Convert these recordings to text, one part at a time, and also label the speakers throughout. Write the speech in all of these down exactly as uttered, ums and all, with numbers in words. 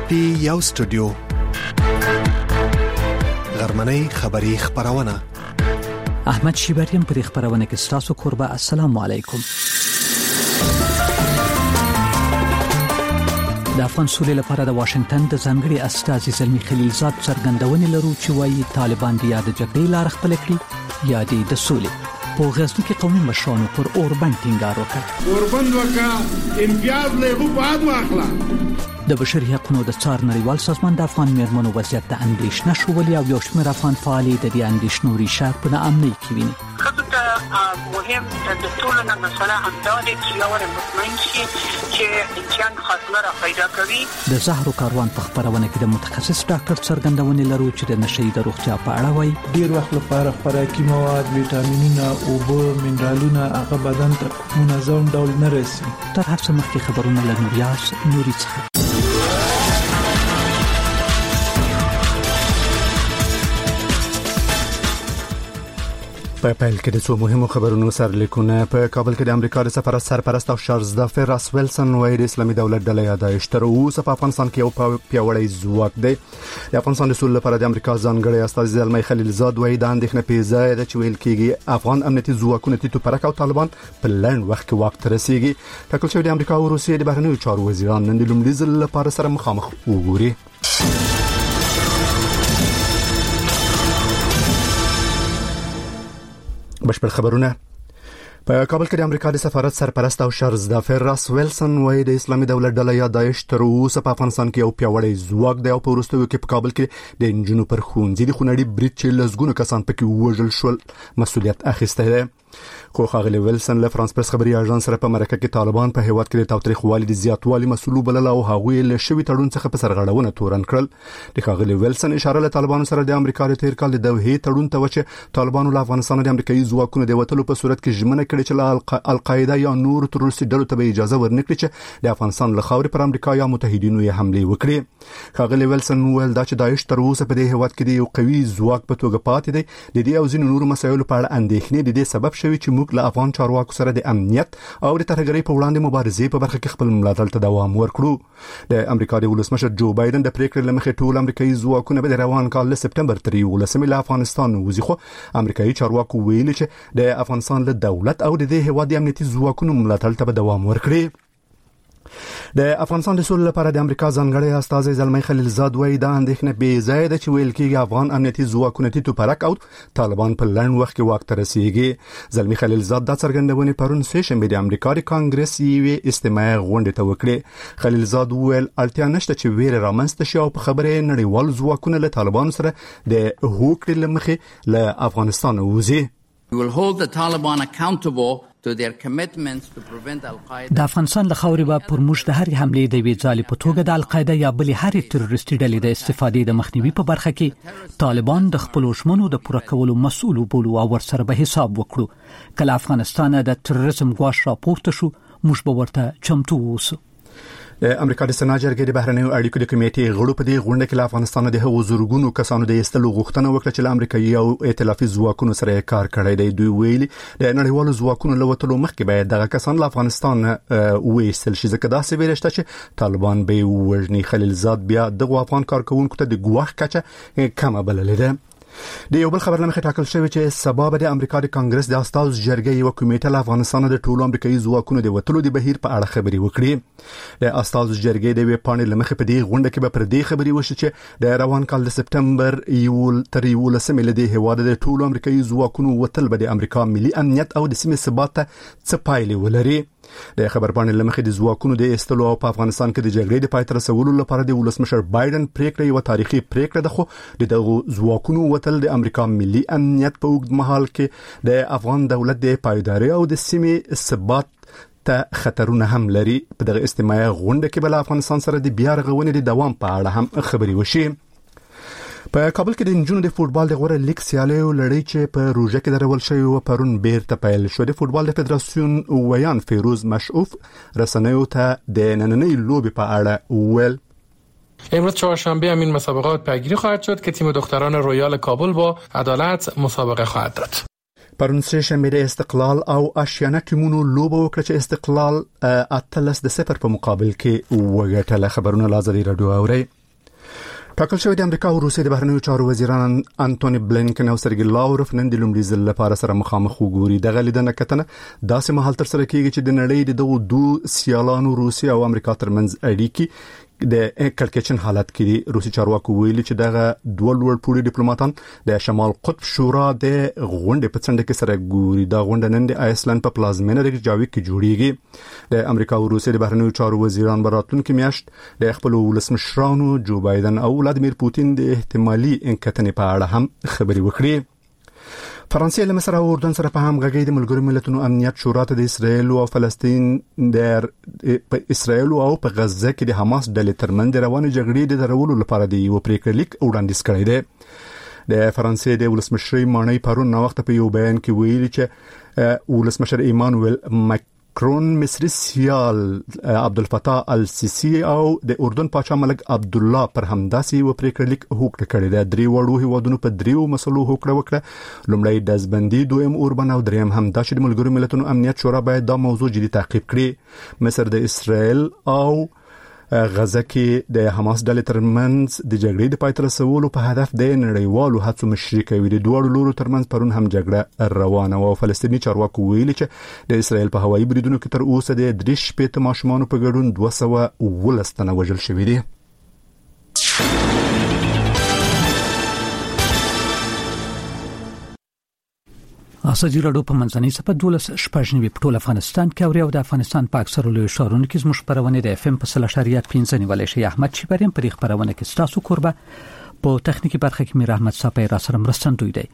Speaker 1: پی یو سټوډیو غرمنۍ خبری خبرونه
Speaker 2: احمد شیبریم پر خبرونه کې ستاسو قربا. السلام علیکم. د افغان سولې لپاره د واشنگټن د ځانګړي استازي زلمی خلیلزاد څرګندونې لرو چې وايي طالبان د یاد جګړې لار خپل کړي یا د سولې په غزني کې قومي مشرانو پر اوربند ټینګار وکړ.
Speaker 3: اوربند وکړه امتیاز له باد واخلا.
Speaker 2: د بشري حقوقو د څار نړیوال سازمان د افغان میرمنو وضعیت د اندېښنه شولې او یو شمېر افغان فعالي د دې اندېښنو ریښه په ناامنۍ کې ویني.
Speaker 4: خصوصا مهم د ټولو نه مسله همدا ده چې یو مطمئن شي چې انسان خاطر را پیدا کوي.
Speaker 2: د زهرو کاروان په خبرونه کې د متخصص ډاکټر څرګندونې لرو چې د نشي د روغتیا په اړه وایي.
Speaker 5: ډیر وخت لپاره خوراکي مواد، ویټامینونه او منرالونه هغه بدن ته منظم ډول نه رسي.
Speaker 2: تر هر څه مخکې خبرونه له نوریاس نوري څخه.
Speaker 6: په پیل کې د څو مهمو خبرونو سرلیکونه. په کابل کې د امریکا د سفارت سرپرست او شارزدافر راس ویلسن وایي د اسلامي دولت ډله یادایش تر اوسه په افغانستان کې یو پیاوړی ځواک دی. د افغانستان د سولې لپاره د امریکا ځانګړي استازي زلمی خلیلزاد وایي د اندېښنې په ځای د چویل کېږي افغان امنیتي ځواکونه تیتو پرک او طالبان په لنډ وخت کې واک ته رسیږي. ټاکل شوی د امریکا او روسیې د بهرنیو چارو وزیران نن د لومړي ځل لپاره سره مخامخ وګوري. بشپړ خبرونه. په کابل کې د امریکا د سفارت سرپرست او شارزدافر راس ویلسن وایي د اسلامي دولت ډله یادایش تر اوسه په افغانستان کې یو پیاوړی ځواک دی او په وروستیو کې په کابل کې د انجنونو پر ښوونځي د خونړي برید چې لسګونه کسان پکې وژل شول مسؤلیت اخیستی دی. خو ښاغلی ویلسن له فرانس پرس خبري اژانس سره په مرکه کې طالبان په هیواد کې د تاوتریخوالي د زیاتوالي مسؤل بلل او هغوی له شوی تړون څخه په سرغړونه تورن کړل. د ښاغلی ویلسن اشاره له طالبانو سره د امریکا د تیر کال د دوحې تړون ته و چې طالبانو له افغانستان د امریکایي ځواکونو د وټلو په صورت کې ژمنه کړې چې له القاعده یا نور تروریستي ډلو ته اجازه ورنکړي چې د افغانستان له خاورې پر امریکا یا متحدینو یې حمله وکړي. ښاغلی ویلسن ویل دا چې داعش تر اوسه په دې هیواد کې د یو قوي ځواک په توګه پاتې دی د دې او ځینو نورو مسایلو په اړه اندېښنې د دې سبب شوی چې موږ له افغان چارواکو سره د امنیت او د ترهګرۍ په وړاندې مبارزې په برخه کې خپل ملاتړ ته دوام ورکړو. د امریکا د ولسمشر جو بایدن د پریکړې لمخې ټول امریکایي ځواکونه به د روان کال له سپټمبر تر یولسمې له افغانستان وځي. خو امریکایي چارواکو ویلي چې د افغانستان له دولت او د دې هیواد د امنیتي ځواکونو ملاتړ ته دوام ورکړي. د افغانستان د سولې لپاره د امریکا ځانګړي استازي زلمی خلیلزاد وایي دا اندېښنه بې ځایه ده چې ویل کېږي افغان امنیتي ځواکونه تیتو پرک او طالبان په لنډ وخت کې واک ته رسیږي. زلمی خلیلزاد دا څرګندونې پرون سه شنبه د امریکا د کانګرس یوې استماعي غونډې ته وکړې. خلیلزاد وویل اړتیا نشته چې ویره رامنځته شي او په خبره نړیوال ځواکونه له طالبانو سره د هوکړې لمخې له افغانستان وځي.
Speaker 7: We will hold the Taliban accountable to their commitments to prevent al-Qaeda.
Speaker 2: د افغانستان له خاورې به پر موږ د هرې حملې د وی ځالې په توګه د القاعده یا بلې هرې تروریستي ډلې د استفادې د مخنیوي په برخه کې طالبان د خپل ژمنو د پوره کولو مسؤل بولو او ورسره به حساب وکړو. کله افغانستان د تروریزم غواش راپورته شو موږ به ورته چمتو اوسو.
Speaker 6: د امریکا د سنا جرګې د بهرنیو اړیکو د کمیټې غړو په دې غونډه کې له افغانستان د هغو زورګونو کسانو د ایستلو غوښتنه وکړه چې له امریکایي او ائتلافي ځواکونو سره کار کړی دی. دوی ویلي د نړیوالو ځواکونو له وټلو مخکې باید دغه کسان له افغانستان وایستل شي ځکه داسې ویل شته چې طالبان به وژني. خلیلزاد بیا دغه افغان کارکونکو ته د ګواښ کچه کمه بللې ده. د یو بل خبر لمخې ټاکل شوی چې سبا به د امریکا د کانګرس د استازو جرګې یو کمیټه له افغانستان د ټولو امریکایي ځواکونو د وټلو د بهیر په اړه خبري وکړي. د استازو جرګې د وی پاڼې لمخې په دې غونډه کې به پر دې خبري وشي چې د روان کال د سپټمبر یول تر یولسمې له دې هیواد د ټولو امریکایي ځواکونو وټل به د امریکا ملي امنیت او د سیمې ثبات ته څه پایلې ولري. د خبر باندې لمخې د ځواکونو د استلو او په افغانستان کې د جګړې د پای ته رسولو لپاره د ولسمشر بایدن پریکړه یو تاریخي پریکړه ده. خو د دغه ځواکونو وټل د امریکا ملي امنیت په اوږد مهال کې د افغان دولت د پایداري او د سیمې ثبات ته خطرونه هم لري. په دغه استماعي غونډه کې بل افغانستان سره د بیا رغونې د دوام په اړه هم خبري وشي. په کابل کې د انجونو د فوټبال د غوړه لیګ سیالیو لړۍ چې په روژه کې درول شوی و پرون بیرته پیل شو. د فوټبال د فدراسیون ویان فیروز مشعوف رسنیو ته د نننۍ لوبي په اړه ویل
Speaker 8: امروز چهارشنبه همین مسابقات پیگیری خواهد شد که تیم دختران رویال کابل با عدالت مسابقه خواهد داد.
Speaker 6: پرون سه شنبه د استقلال او آشیانه ټیمونو لوبه وکړه چې استقلال اتلس د صفر په مقابل کې وګټله. خبرونه لازم راډیو اوري. ټاکل شوی د امریکا او روسیې د بهرنیو چارو وزیران انټونی بلینکن او سرګی لاوروف نن د لومړي ځل لپاره سره مخامخ وګوري. د غلیدنه کتنه داسې مهال تر سره کیږي چې د نړۍ د دوه دوه سیالانو روسیې او امریکا ترمنځ اړیکې د کړکېچن حالت کې دي. روسي چارواکو ویلي چې دغه دوه لوړ پوړي ډیپلوماټان د شمال قطب شورا د غونډې په څنډه کې سره ګوري. دا غونډه نن د آیسلند په پلازمینه د جاویک کې جوړیږي. د امریکا او روسیې د بهرنیو چارو وزیران براتونکو میاشت د خپل ولسمشرانو جو بایدن او ولادیمیر پوتین د احتمالي انکتنې په اړه هم خبري وکړي. فرانسې له مصر او اردن سره په همغږي د ملګرو ملتونو امنیت شورا ته د اسرایل او فلسطین د په اسرایل او په غزه کې د حماس ډلې ترمنځ روانه جګړې د درولو لپاره د یو پریکړه لیک وړاندیز کړی دی. د فرانسې د ولسمشر مانی پرون نو وخت په یو بیان کې ویلي چې ولسمشر ایمانوئل ماکرون، مصری سیال عبدالفتاح السیسی او د اردن پاچا ملک عبد الله پر همداسي و پریکړه لیک هوکړه کړې ده. درې وړو هیوادونو په دریو مسلو هوکړه وکړه. لومړی دزبندي، دویم اوربن او دریم هم دا چې د ملګرو ملتونو امنیت شورا باید دا موضوع جدي تعقیب کړي. مصر د اسرائیل او غزه کې د حماس ډلې ترمنځ د جګړې د پای ته رسولو په هدف د نړیوالو هڅو مشري کوي. د دوه لورو ترمنځ پرون هم جګړه روانه و. فلسطیني چارواکو ویلي چې د اسرائیل په هوایي بریدونو کې تر اوسه د درې شپېته ماشومان په ګډون دوه سوه ولس تنه وژل شوي دي.
Speaker 2: اساسي راډیو په منځنۍ صفه دولس شپږنیو په ټول افغانستان کې اوري او د افغانستان په اکثر لوی ښارونو کې زموږ خبرونه د اف ام په سل اشاریه پنځه نیولې شي. احمد شیبریم په خبرونه کې ستاسو قربه په تخنیکی برخه کې میر احمد صاحب را سره مرستندوی دی.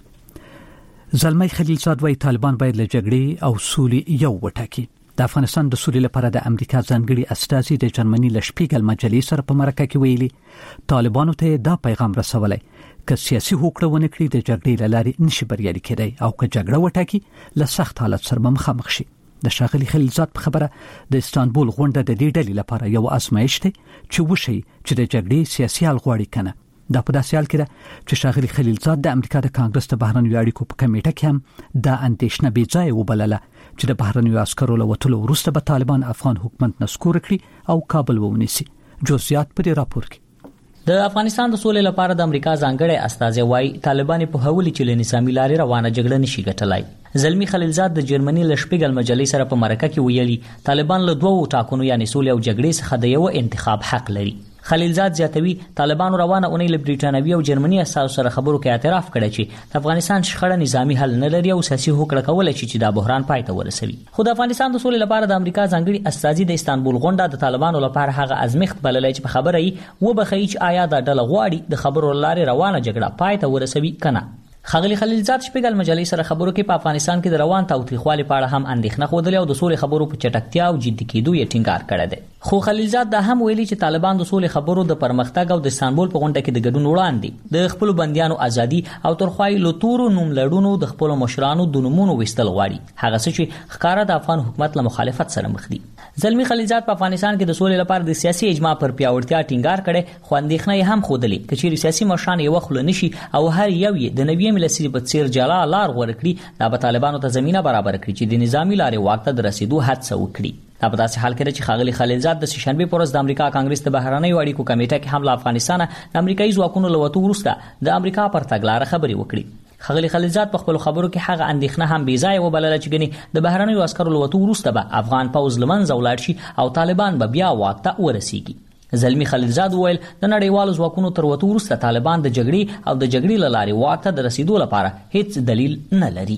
Speaker 2: زلمی خلیلزاد وايي طالبان باید له جګړې او سولې یو وټاکي. د افغانستان د سولې لپاره د امریکا ځانګړي استازي د جرمني لشپیګل مجلې سره په مرکه کې ویلي طالبانو ته دا پیغام رسولای که سیاسي هوکړه ونه کړي د جګړې لارې نشي بریالي کېدای او که جګړه وټاکي له سخت حالت سره مخامخ شي. د شاغلي خلیلزاد په خبره د استانبول غونډه د دې ډلې لپاره یو ازمایښت دی چې وشي چې د جګړې سیاسي حل غواړي کنه. دا په داسې حال کې ده چې شاغلي خلیلزاد د امریکا د کانګرس د بهرنیو اړیکو په کمیټه کې هم د اندېښنه بې ځای وبلله چې د بهرنیو عسکرو له وټلو وروسته به طالبان افغان حکومت نسکور کړي او کابل ونیسي. جزئیات په دې راپور کې.
Speaker 9: د افغانستان د سولې لپاره د امریکا ځانګړي استازي وايي طالبان په هولي چې له نظامی لارې روانه جګړه نشي ګټلای. زلمی خلیلزاد د جرمني لشپیګل مجلې سره په مرکه کې ویلي طالبان له دوه ټاکنو یعنی سولې او جګړې څخه د یو انتخاب حق لري. خلیلزاد زیاتوي طالبانو روانه اونۍ له بریټانوي او جرمني اساس سره خبرو کې اعتراف کړی چې د افغانستان شخړه نظامی حل نه لري او سیاسي هوکړه کولای شي چې دا بحران پای ته ورسوي. خو د افغانستان د سولې لپاره د امریکا ځانګړي استازي د استانبول غونډه د طالبانو لپاره هغه ازمخت بللای چې په خبره یې و بخی چې آیا د ډله غواړي د خبرو لارې روانه جګړه پای ته ورسوي کنه. خغلی خلیلزاد شپږل مجلې سره خبرو کې په افغانستان کې د روان تاوتریخوالي په اړه هم اندېښنه خوده او د سولې خبرو په چټکتیا او جدي کېدو یې ټینګار کړی دی. خو خلیلزاد دا هم ویلي چې طالبان د سولې خبرو د پرمختګ او د استانبول په غونډه کې د ګډون وړاندې د خپل بنديانو ازادي او ترخوای لوتورو نوم لړونو د خپل مشرانو د نومونو وستل غواړي، هغه څه چې ښکارا د افغان حکومت له مخالفت سره مخ دي. زلمی خلیلزاد په افغانستان کې د سولې لپاره د سیاسي اجماع پر پیاوړتیا ټینګار کړي، خو اندېښنه یې هم خوده چې سیاسي مشران یې وخت نشي او هر یو یې د نبی ملسي په څیر جلا لار ورکړي، دا به طالبانو ته زمينه برابر کړي چې د نظامی لارې واک ته رسیدو هڅه وکړي. دا په داسې حال کې چې خاغلی خلیلزاد د شنبه پر ورځ د امریکا کانګرس د بهرنیو اړیکو کمیټه کې حمله افغانستان د امریکایي ځواکونو له وټو وروسته د امریکا پر تګلارې خبرې وکړي. خاغلی خلیلزاد په خپل خبرو کې هغه اندېښنه هم بې ځای وبلله چې ګنې د بهرنیو عسکرو له وټو وروسته به افغان پوځ لمنځه ولاړ شي او طالبان به بیا واک ته ورسیږي. زلمی خلیلزاد وویل د نړیوالو ځواکونو تر وټو وروسته طالبان د جګړې او د جګړې له لارې واک ته د رسیدو لپاره هیڅ دلیل نه لري.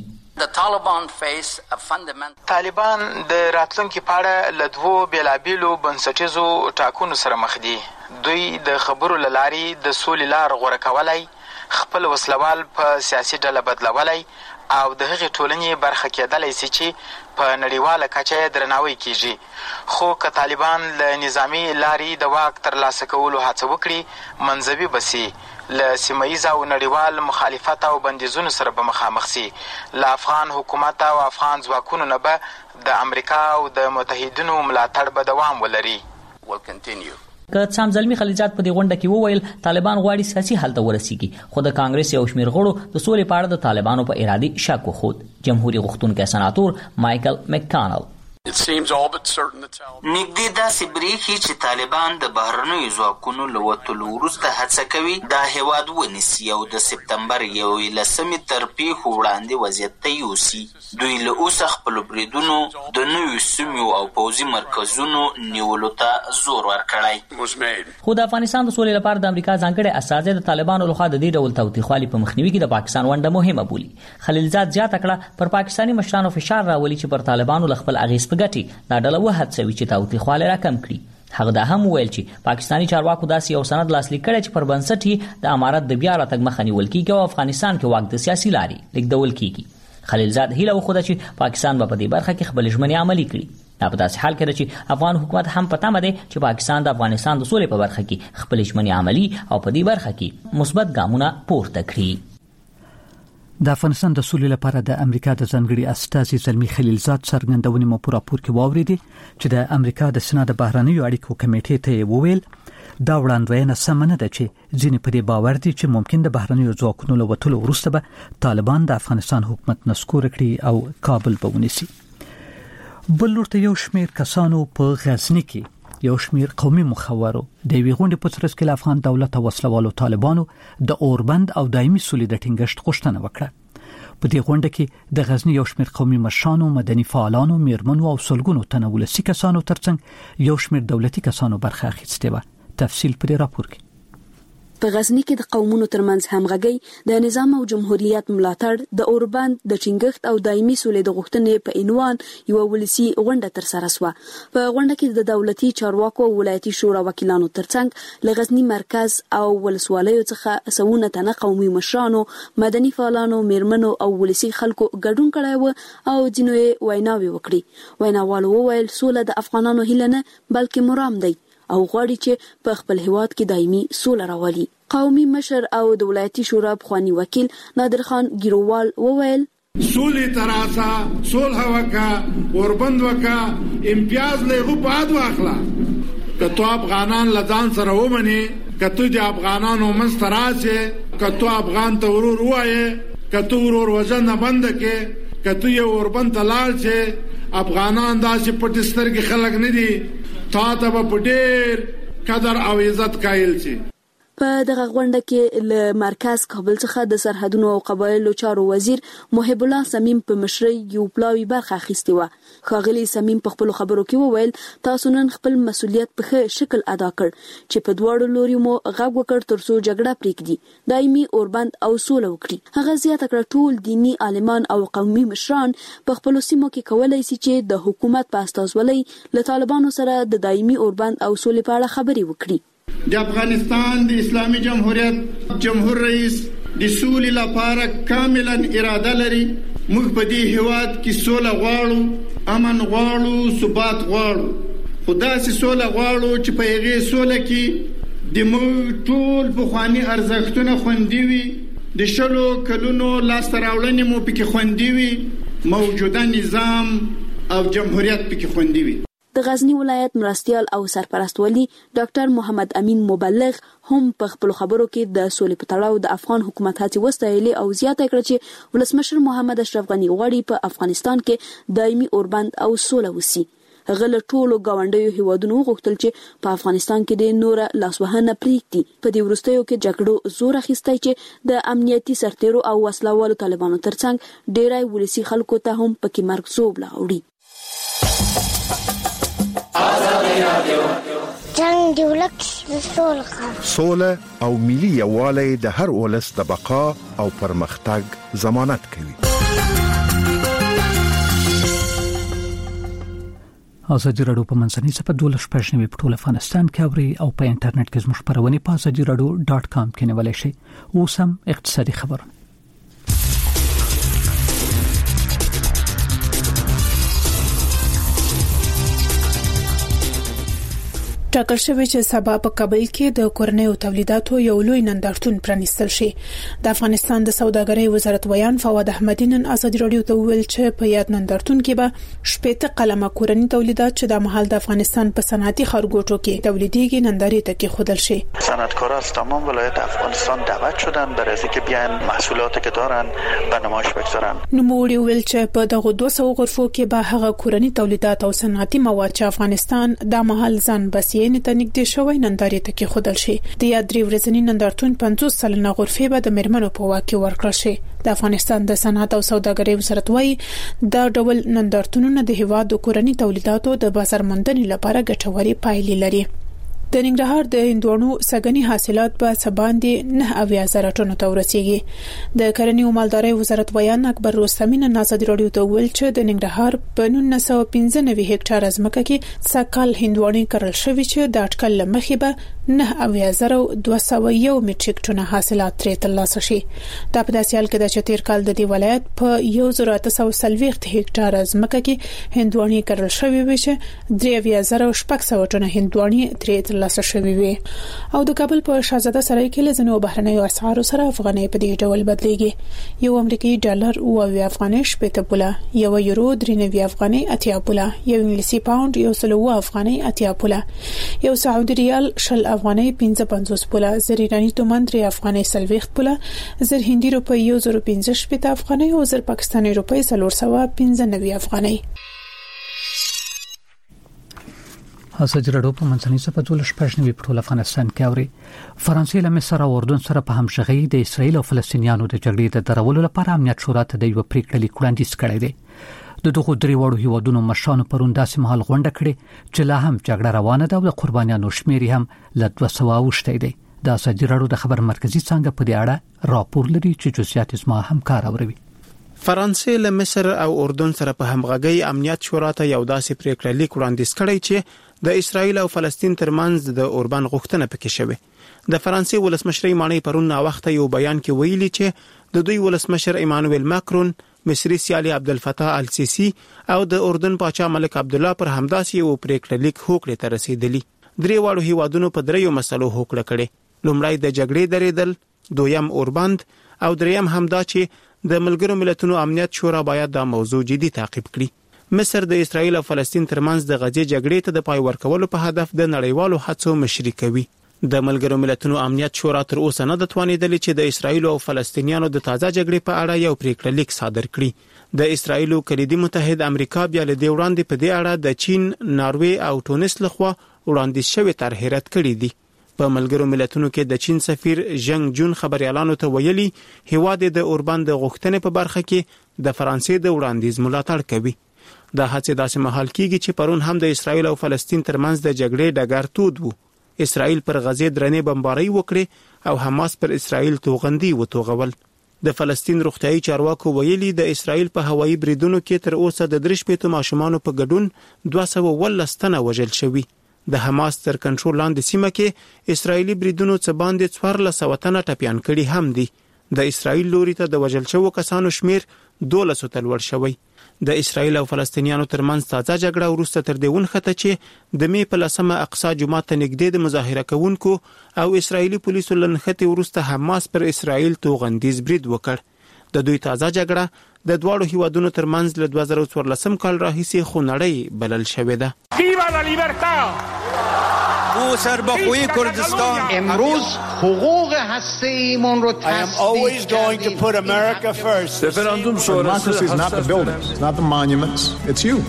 Speaker 10: طالبان د راتلونکي په اړه له دوو بېلابېلو بنسټیزو ټاکنو سره مخ دي. دوی د خبرو له لارې د سولې لار غوره کولی، خپل وسلوال په سیاسي ډله بدلولی او د هغې ټولنې برخه کېدلی سي چې په نړیواله کچه درناوی کیږي. خو که طالبان له نظامی لارې د واک ترلاسه کولو هڅه وکړي، منځوي به سي، له سیمهییز او نړیوال مخالفت او بندیزونو سره به مخامخ سي. له افغان حکومت او افغان ځواکونو نه به د امریکا او د متحدینو ملاتړ به دوام ولري.
Speaker 9: که څام زلمی خلیلزاد په دې غونډه کې وویل طالبان غواړي سیاسي حل ته ورسیږي، خو د کانګرس یو شمېر غړو د سولې په اړه د طالبانو په ارادې شک وښود. جمهوریت غوښتونکی سناتور مایکل مککانل
Speaker 10: نږدې داسې بریښي چې طالبان د بهرنیو ځواکونو له وتلو وروسته هڅه کوي دا هیواد ونیسي او د سپتمبر یولسمې تر پیښو وړاندې وضعیت ته یوسي. دوی له اوسه خپلو بریدونو د نویو سیمو او پوځي مرکزونو نیولو ته زور ورکړی.
Speaker 9: خو د افغانستان د سولې لپاره د امریکا ځانګړی استازی د طالبانو لخوا د دې ډول تاوتریخوالي په مخنیوي کې د پاکستان ونډه مهمه بولي. خلیلزاد زیاته کړه پر پاکستاني مشرانو فشار راولي چې پر طالبانو له خپل اغېز په ګټې دا ډله وهڅوي چې تاوتریخوالی راکم کړي. هغه دا هم ویل چې پاکستاني چارواکو داسې یو سند لاسلیک کړی چې پر بنسټ یې د امارت د بیا راتګ مخه نیول کېږي او افغانستان کې واک د سیاسي لارې لیږدول کېږي. خلیلزاد هیله وښوده چې پاکستان به په دې برخه کې خپل ژمنې عملي کړي. دا په داسې حال کې ده چې افغان حکومت هم په تمه دی چې پاکستان د افغانستان د سولې په برخه کې خپل ژمنې عملي او په دې برخه کې مثبت ګامونه پورته کړي.
Speaker 2: د افغانستان د سولې لپاره د امریکا د ځانګړي استازي زلمی خلیلزاد څرګندونې مو په راپور کې واوریدې چې د امریکا د سنا د بهرنیو اړیکو کمیټې ته وویل دا وړاندوینه سم نه ده چې ځینې په دې باور دي چې ممکن د بهرنیو ځواکونو له وتلو وروسته به طالبان د افغانستان حکومت نسکور کړي او کابل به ونیسي. بل ورته یو شمېر کسانو په غزنی کې یو شمېر قومي مخورو د یوې غونډې په ترڅ کې له افغان دولت او وسلوالو طالبانو د اوربند او دایمي سولې د ټینګښت غوښتنه وکړه. په دې غونډه کې د غزنی یو شمېر قومي مشرانو، مدني فعالانو، میرمنو او سلګونو تنه ولسي کسانو ترڅنګ یو شمېر دولتي کسانو برخه اخیستې وه. تفصیل په دې راپور کې.
Speaker 11: په غزنی کې د قومونو ترمنځ همغږي، د نظام او جمهوریت ملاتړ، د اوربند د ټینګښت او دایمي سولې د غوښتنې په عنوان یو ولسي غونډه تر سره شوه. په غونډه کې د دولتي چارواکو او ولایتي شورا وکیلانو ترڅنګ له غزنی مرکز او ولسوالیو څخه سوونه تنه قومي مشرانو، مدني فعالانو، میرمنو او ولسي خلکو ګډون کړی و او ځینو یې ویناوې وکړي. ویناوالو وویل سوله د افغانانو هیله نه بلکې مرام دی او غواړي چې په خپل هیواد کې دایمي سوله راولي. قومي مشر او د ولایتي شورا پخوانی وکیل نادر خان ګیروال وویل
Speaker 3: سولی تراسا صلح وکا اوربند وکا امتیاز له بعد واخلا کتو افغانان لزان سره ومني کتو د افغانانو مستراشه کتو افغان ته ورور وایي کتو ورور وزن بند کې کتو یو اوربند تلال چې افغانان داسې پټسترګي خلک نه دي تا ته په ډېر قدر او عزت قایل شي.
Speaker 11: په دغه غونډه کې له مرکز کابل څخه د سرحدونو او قبایلو چارو وزیر محب الله سمیم په مشرۍ یو پلاوی برخه اخیستې وه. ښاغلي سمیم په خپلو خبرو کې وویل تاسو نن خپل مسؤلیت په ښه شکل ادا کړ چې په دواړو لوریو مو غږ وکړ ترڅو جګړه پرېږدي، دایمي اوربند او سوله وکړي. هغه زیاته کړه ټول دیني عالمان او قومي مشران په خپلو سیمو کې کولی شي چې د حکومت په استازولۍ له طالبانو سره د دایمي اوربند او سولې په اړه خبرې وکړي.
Speaker 12: د افغانستان د اسلامي جمهوریت جمهور رئیس د سولې لپاره کاملا اراده لري. موږ په دې هیواد کې سوله غواړو، امن غواړو، ثبات غواړو، خو داسې سوله غواړو چې په هغې سوله کې د موږ ټول پخواني ارزښتونه خوندي وي، د شلو کلونو لاسته راوړنې مو پکې خوندي وي، موجوده نظام او جمهوریت پکې خوندي وي.
Speaker 11: د غزنی ولایت مرستیال او سرپرست ولی ډاکټر محمد امین مبلغ هم په خپل خبرو کې د سولې په تړاو د افغان حکومت هڅې وستایلې او زیاته کړه چې ولسمشر محمد اشرف غنی غواړي په افغانستان کې دایمي اوربند او سوله وسی. هغه له ټولو ګاونډیو هیوادونو غوښتل چې په افغانستان کې د نور لاسوهنه پریږدي. په دې وروستیو کې جګړو زور اخیستی چې د امنیتي سرتیرو او وسلوالو طالبانو ترڅنګ ډیری ولسي خلکو ته هم پکې مرګ زوب لاوړي.
Speaker 13: جنگ دی ولک سوله
Speaker 14: سوله او ملي یووالی د هر ولس د بقا او پرمختګ ضمانت کوي.
Speaker 2: ازادي راډیو په منځنۍ صفحه دولس پښنوي په ټول افغانستان کې اوري او په انټرنیټ کې زموږ خبرونه په ازادي راډیو ډاټ کام کې نیولای شئ. اوس هم اقتصادي خبرونه.
Speaker 15: ټاکل شوی چې سبا په کابل کې د کورنیو تولیداتو یو لوی نندارتون پرانیستل شي. د افغانستان د سوداګرۍ وزارت ویان فواد احمدی نن ازادي رادیو ته ویل چې په یاد نندارتون کې به شپږ قلمه کورنی تولیدات چې د محل د افغانستان په صنعتي خارګوټو کې تولیدېږي نندارې ته کې خودل شي.
Speaker 16: صنعتکاران از تمام ولایت افغانستان دعوت شدن برای اینکه بیان محصولاتی که دارن به نمایش بگذارن.
Speaker 15: نوموړي ویل چې په دغه دوه سوه غرفو کې به هغه کورنی تولیدات او صنعتي مواد چې افغانستان د محل ځان بسیې نه تنګ شوی نندارې ته کې خودل شي. د یاد درې ورځنی نندارتون پنځوس سلنه غرفې به د مرمنو په واک کې ورکړل شي. د افغانستان د صنعت او سوداګرۍ وزارت وايي دا ډول نندارتونونه د هیواد د کورنی تولیداتو د بازار موندنې لپاره ګټوري پایلې لري. د ننګرهار د هندوانو سګنی حاصلات په سباندې نه اویا زره ټنو ته ورسیږي. د کرنې او مالدارۍ وزارت ویان اکبر رستمی نن ازادي رادیو ته ویل چې د ننګرهار په نولس سوه پنځه نوي هکټار ځمکه کې سکل هندوانې کرل شوی چې د اټکل لمخې به نه اویا زره دوه سوه یو میټریک ټن حاصلات ترې ترلاسه شي. دا په داسې حال کې د چتیر کال د دی ولایت په یو زره اته سوه څلوېښت هکټار ځمکه کې هندوانې کرل شوی وي چې درې اویا زره شپږ سوه ټن هندوانې ترې لاسه شوی وي. او د کابل په شاهزاده سرای کې لزنو بهرنیو اسعارو سره افغانۍ په دې ډول بدلېږي. یو امریکایي ډالر او اویا افغانۍ شپږ پوله، یو یورو درې نوي افغانۍ اتیا پوله، یو انګلیسي پاوند یو سل او افغانۍ اتیا پوله، یو سعودي ریال شل افغانۍ پنځه پنځوس پوله، زر ایرانی تومان درې افغانۍ سلويخت پوله، زر هندي روپۍ یو زر پنځه شپږ افغانۍ او زر پاکستاني روپۍ څلور سوه پنځه نوي افغانۍ.
Speaker 2: ازادي رادیو په منځنۍ صفه دولس پښنوي په ټول افغانستان کې اوري. فرانسې له مصر او اردن سره په همغږي د اسرایل او فلسطینیانو د جګړې د درولو لپاره امنیت شورا ته د یو پریکړه لیک وړاندیز کړی دی. د دغه درې وړو هیوادونو مشرانو پرون داسې مهال غونډه کړې چې لا هم جګړه روانه ده او د قربانیانو شمیر هم له دوه سوه اوښتی دی. د ازادي رادیو د خبر مرکزی څنګه په دې اړه راپور لري چې جزئیات زما همکار اوروي.
Speaker 17: فرانسې له مصر او اردن سره په همغږي امنیت شورا ته یو داسې پریکړه لیک وړاندیز کړی چې د اسرایل او فلسطین ترمنځ د اوربان غوښتنه پکې شوه. د فرانسې ولسمشر مانی پرون نا وخت یو بیان کې ویلي چې د دوی ولسمشر ایمانوئل ماکرون، مصری سیالي عبدالفتاح السیسی او د اردن پاچا ملک عبد الله پر همداسې یو پریکړه لیک هوکړې ته رسیدلی. درې واړو هیوادونو په دریو مسلو هوکړه کړې. لومړی د جګړې درېدل، دویم اوربند او دریم همدا چې د ملګرو ملتونو امنیت شورا باید دا موضوع جدي تعقیب کړي. مصر د اسرایل او فلسطین ترمنځ د غزې جګړې ته د پای ورکولو په هدف د نړیوالو هڅو مشري کوي. د ملګرو ملتونو امنیت شورا تر اوسه نه د توانیدلی چې د اسرایل او فلسطینیانو د تازه جګړې په اړه یو پریکړه لیک صادر کړي. د اسرایل کلیدي متحد امریکا بیا له دې وړاندې په دې اړه د چین، ناروې او ټونس لخوا وړاندیز شوی طرح رد کړی دی. په ملګرو ملتونو کې د چین سفیر ژنګ جون خبريالانو ته ویلي هیواد د اوربند غوښتنې په برخه کې د فرانسې د وړاندیز ملاتړ کوي. دا هڅه داسې مهال کیږي چې پرون هم د اسرایل او فلسطین ترمنځ د جګړې ډګر تود وو. اسرایل پر غزې درنې بمبارۍ وکړې او حماس پر اسرایل توغندي وتوغول. د فلسطین روغتيایي چارواکو ویلي د اسرایل په هوایي بریدونو کې تر اوسه د درې شپېتو ماشومانو په ګډون دوه سوه ولس تنه وژل شوي. د حماس تر کنټرول لاندې سیمه کې اسرایلی بریدونو څخه باندې څوارلس سوه تنه ټپيان کړي هم دي. د اسرایل لوري ته د وژل شوو کسانو شمیر دولس ته لوړ شوی. د اسرایل او فلسطینیانو ترمنځ تازه جګړه وروسته تر دې ونښته چې د می په لسمه اقصی جمعه ته نږدې د مظاهره کوونکو او اسرایلی پولیسو لنښتې وروسته حماس پر اسرایل توغندیز برید وکړ. د دوی تازه جګړه د دواړو هیوادونو ترمنځ له دوه زره څوارلسم کال راهیسې خونړۍ بلل شوې ده.
Speaker 18: ویوا لا لیبرتا! او سربخوی کردستان
Speaker 19: امروز حقوق هسته‌ایمون رو
Speaker 18: I am always going to put America first.
Speaker 20: Referendum sonrası is not the buildings, it's not the monuments, it's you.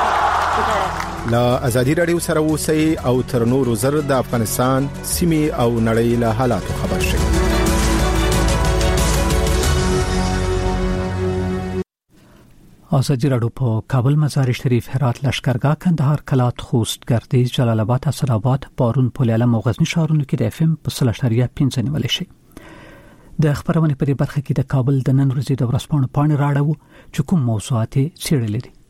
Speaker 21: لا ازادي رادیو سره اوسئ او تر نورو زر د افغانستان سیمې او نړۍ له حالاتو خبر شئ.
Speaker 2: ازادي رادیو په کابل، مزار شریف، هرات، لشکرګاه، کندهار، کلات، خوست، گردیز، جلال آباد، اسد آباد، بارون، پولعلم او غزنی ښارونو کې د اف ام په سل اشاریه پنځه نیول شي. د خبرونه په برخه کې د کابل د نن ورځې د ورځپاڼو پاڼې راړو چې کوم موضوعات څېړل دي.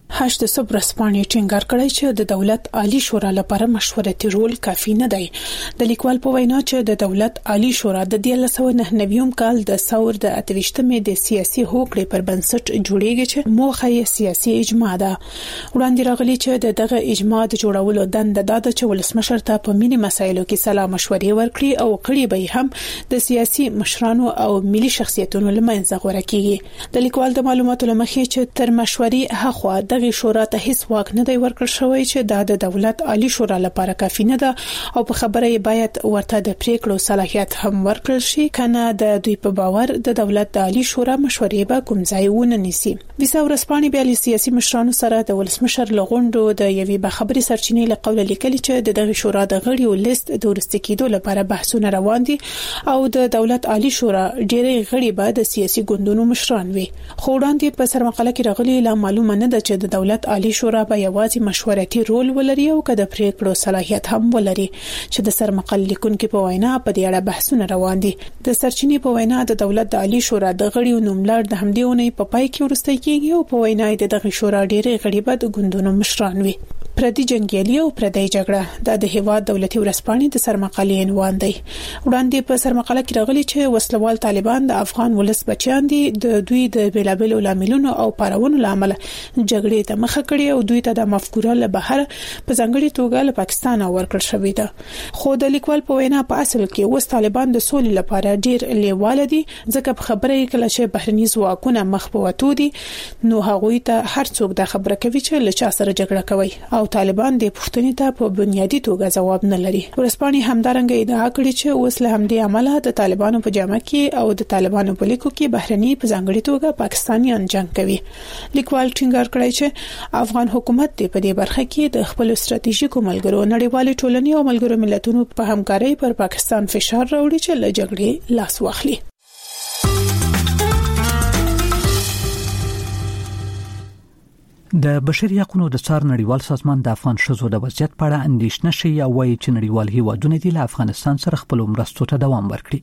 Speaker 15: هشت صبح رسپانې ټینګار کړی چې د دولت عالی شورا لپاره مشورتي رول کافي نه دی. د لیکوال په وینا چې د دولت عالی شورا د دیارلس سوه نهه نوي کال د ثور د اتویشتمې د سیاسي هوکړې پر بنسټ جوړیږي چې موخه یې سیاسي اجماع ده. وړاندې راغلي چې د دغه اجماع د جوړولو دنده ده چې ولسمشر ته په ملي مسایلو کې سلا مشورې ورکړي او کړي به هم د سیاسي مشرانو او ملي شخصیتونو لمنځه غوړه کیږي. د لیکوال د معلوماتو لمخې چې تر مشورې هغه دغه شورا ته هیڅ واک نه دی ورکړل شوی چې دا د دولت عالی شورا لپاره کافي نه ده او په خبره یې باید ورته د پریکړو صلاحیت هم ورکړل شي کنه د دوی په باور د دولت د عالی شورا مشورې به کوم ځای ونه نیسي. د ثور رسپانې بیا له سیاسي مشرانو سره د ولسمشر لغونډو د یوې بخبري سرچینې له قوله لیکلي چې د دغه شورا د غړیو لیست د ورستي کېدو لپاره بحثونه روان دي او د دولت عالی شورا ډېری غړي به د سیاسي ګوندونو مشران وي. خو وړاندې په سرمقاله کې راغلي لا معلومه نه ده چې د دولت عالی شورا به یوازې مشورتي رول ولري او که د پریکړو صلاحیت هم ولري چې د سرمقاله لیکونکو په وینا په دې اړه بحثونه روان دي. د سرچینې په وینا د دولت عالی شورا د غړیو نوملړ د همدې ونې په پای کې ورسته کیږي او په وینا د دغه شورا ډېری غړي به د ګوندونو مشران وي. پردي جنگیالي او پردي جګړه د د هیواد دولتي ورسپانې د سرمقالې عنوان دی. وړاندې په سرمقاله کې راغلي چې وسلوال طالبان د افغان ولس بچیان دي د دوی د بیلابلو لاملونو او پارونو لامل جګړې ته مخه کړې او دوی ته د مفکوره له بهر په ځانګړي توګه له پاکستان ورکړل شوې ده. خو د لیکوال په وینا په اصل کې وس طالبان د سولې لپاره ډیر لیواله دي ځکه په خبره یې کله چې بهرني ځواکونه مخ په وتو دي نو هغوی ته هر څوک د خبره کوي چې له چا سره جګړه کوي او طالبان د پښتني ته په بنیادی توګه ځواب نه لري. ورسپانې همدارنګه ادعا کړې چې اوس له همدې عمله د طالبانو په جامه کې او د طالبانو په لیکو کې بهرني په ځانګړي توګه پاکستانیان جنگ کوي. لیکوال ټینګار کړی چې افغان حکومت د په دې برخه کې د خپل ستراتیژیکو ملګرو نړیوال ټولنې او ملګرو ملتونو په همکارۍ پر پاکستان فشار راوړي چې له جګړې لاس واخلي.
Speaker 2: د بشري حقوقو د څار نړیوال سازمان د افغان شذو د وضعیت په اړه اندېښنه شي او وايي چې نړیوال هیوادونه د افغانستان سره خپل مرستو ته دوام ورکړي.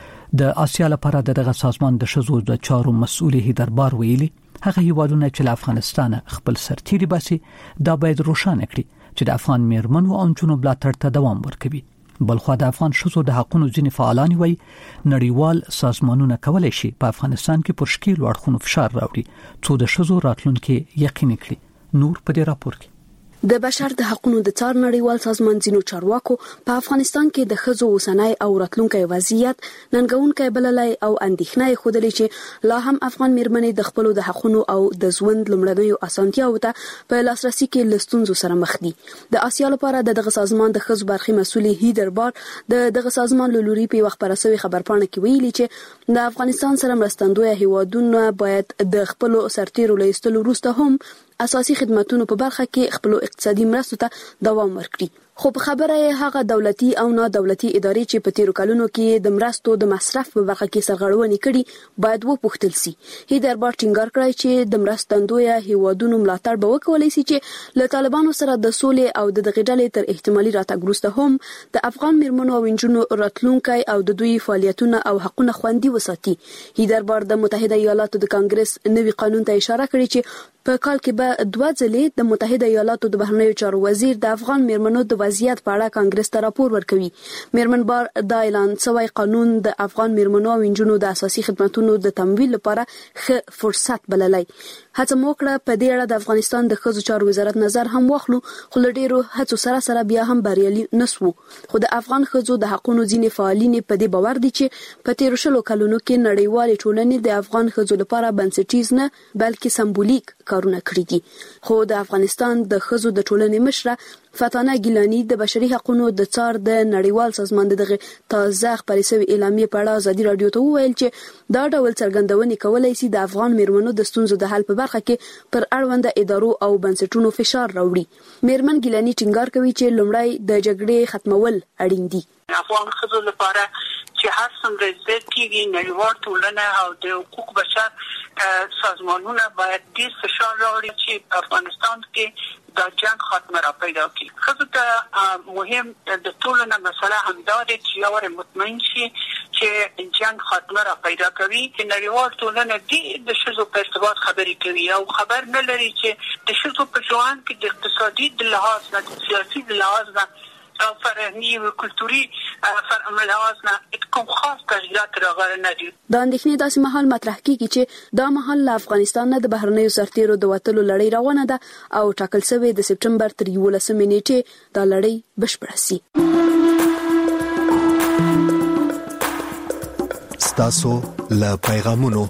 Speaker 2: د آسیا لپاره دغه سازمان د شذو د چارو مسؤل هیدربار ویلي هغه هیوادونه چې له افغانستان خپل سرتیري باسي دا باید روښانه کړي چې د افغان میرمنو او نجونو ملاتړ ته دوام ورکوي. بلخو د افغان شذو د حقوقو ځینې فعالان وایي نړیوال سازمانونه کولای شي په افغانستان کې پر شکیل اړخونو فشار راوړي څو د شذو راتلونکي یقیني کړي. نور په دې راپور کې
Speaker 11: د بشر د حقوقو د څار نړیوال سازمان ځینو چارواکو په افغانستان کې د ښځو اوسنۍ او راتلونکي وضعیت ننګونکي بللای او اندېښنه خوده چې لا هم افغان میرمنې د خپل د حقوقو او د ژوند لمړنیو اسانتیاو ته په لاسرسي کې لستونزو سره مخ دي. د آسیا لپاره دغه سازمان د ښځو برخي مسؤل هیدربار د دغه سازمان لوري په وخت پرسوي خبرپاڼه کې ویلي چې د افغانستان سره مرستندوی هیوادونه باید د خپل سرتیرو لیستلو وروسته هم اساسي خدماتونو په برخه کې خپل اقتصادي مرستو ته دوام ورکړي. خو په خبره هغه دولتي او نه دولتي ادارې چې په تیرو کلونو کې د مرستو د مصرف په برخه کې سرغړونې کړي باید وپوښتل شي. هیدربار ټینګار کړی چې د مرستندوی هیوادونو ملاتړ به وکولای شي چې له طالبانو سره د سولې او د دغه ډلې تر احتمالي راتګ وروسته هم د افغان میرمنو او نجونو راتلونکي او د دوی فعالیتونه او حقوقونه خوندي وساتي. هیدربار د متحده ایالاتو د کانګرس نوي قانون ته اشاره کړې چې په کال کې به دوه ځلې د متحده ایالاتو د بهرنیو چارو وزیر د افغان میرمنو د وضعیت په اړه کانګرس ته راپور ورکوي. میرمن بار د اعلان شوی قانون د افغان میرمنو او نجونو د اساسي خدماتو د تمویل لپاره ښه فرصت بللای. هڅه موکړه په دې اړه د افغانستان د ښځو چارو وزارت نظر هم واخلو خو له ډیرو هڅو سره سره بیا هم بریالي نسو. خو د افغان ښځو د حقوقو ځینې فعالین په دې باور دي چې په تیرو شلو کلونو کې نړیوال ټولنې د افغان ښځو لپاره بنسټیز نه بلکې سمبولیک کارونه کړی دي. خو د افغانستان د ښځو د ټولنې مشره فاتانه ګیلانی د بشري حقوقو د څار د نړیوال سازمان دغه تازه خبري سوي اعلامیه په اړه ازادي رادیو ته وویل چې دا ډول څرګندونې کولای شي د افغان میرمنو د ستونزو د حل په برخه کې پر اړوند ادارو او بنسټونو فشار راوړي. میرمن ګیلانی ټینګار کوي چې لومړی د جګړې ختمول اړین دي.
Speaker 4: افغان ښځو لپاره چې هر څومره زیات کېږي نړیوال ټولنه او د حقوق بشر سازمانونه باید ډېر فشار راوړي چې افغانستان کې دا جنگ خاتمه را پیدا کړي. ښځو ته مهم د ټولنه مسله همدا ده چې یو مطمئن شي چې جنگ خاتمه را پیدا کوي چې نړیوال ټولنه دې د شذو په ارتباط خبرې کوي او خبر نه لري چې د شذو په ژوند کې د اقتصادي د لحاظ نه د سیاسي د لحاظ نه او فرهني او کلتوري فرملحاظ نه کوم خاص تغییرات راغلي نه دي.
Speaker 11: د اندېښنې داسې مهال مطرح کیږي چې دا مهال له افغانستان نه د بهرنیو سرتیرو د وټلو لړۍ روانه ده او ټاکل شوی د سپټمبر تر یولسمې نیټې دا لړۍ بشپړه شي.
Speaker 6: ستاسو له پیغامونو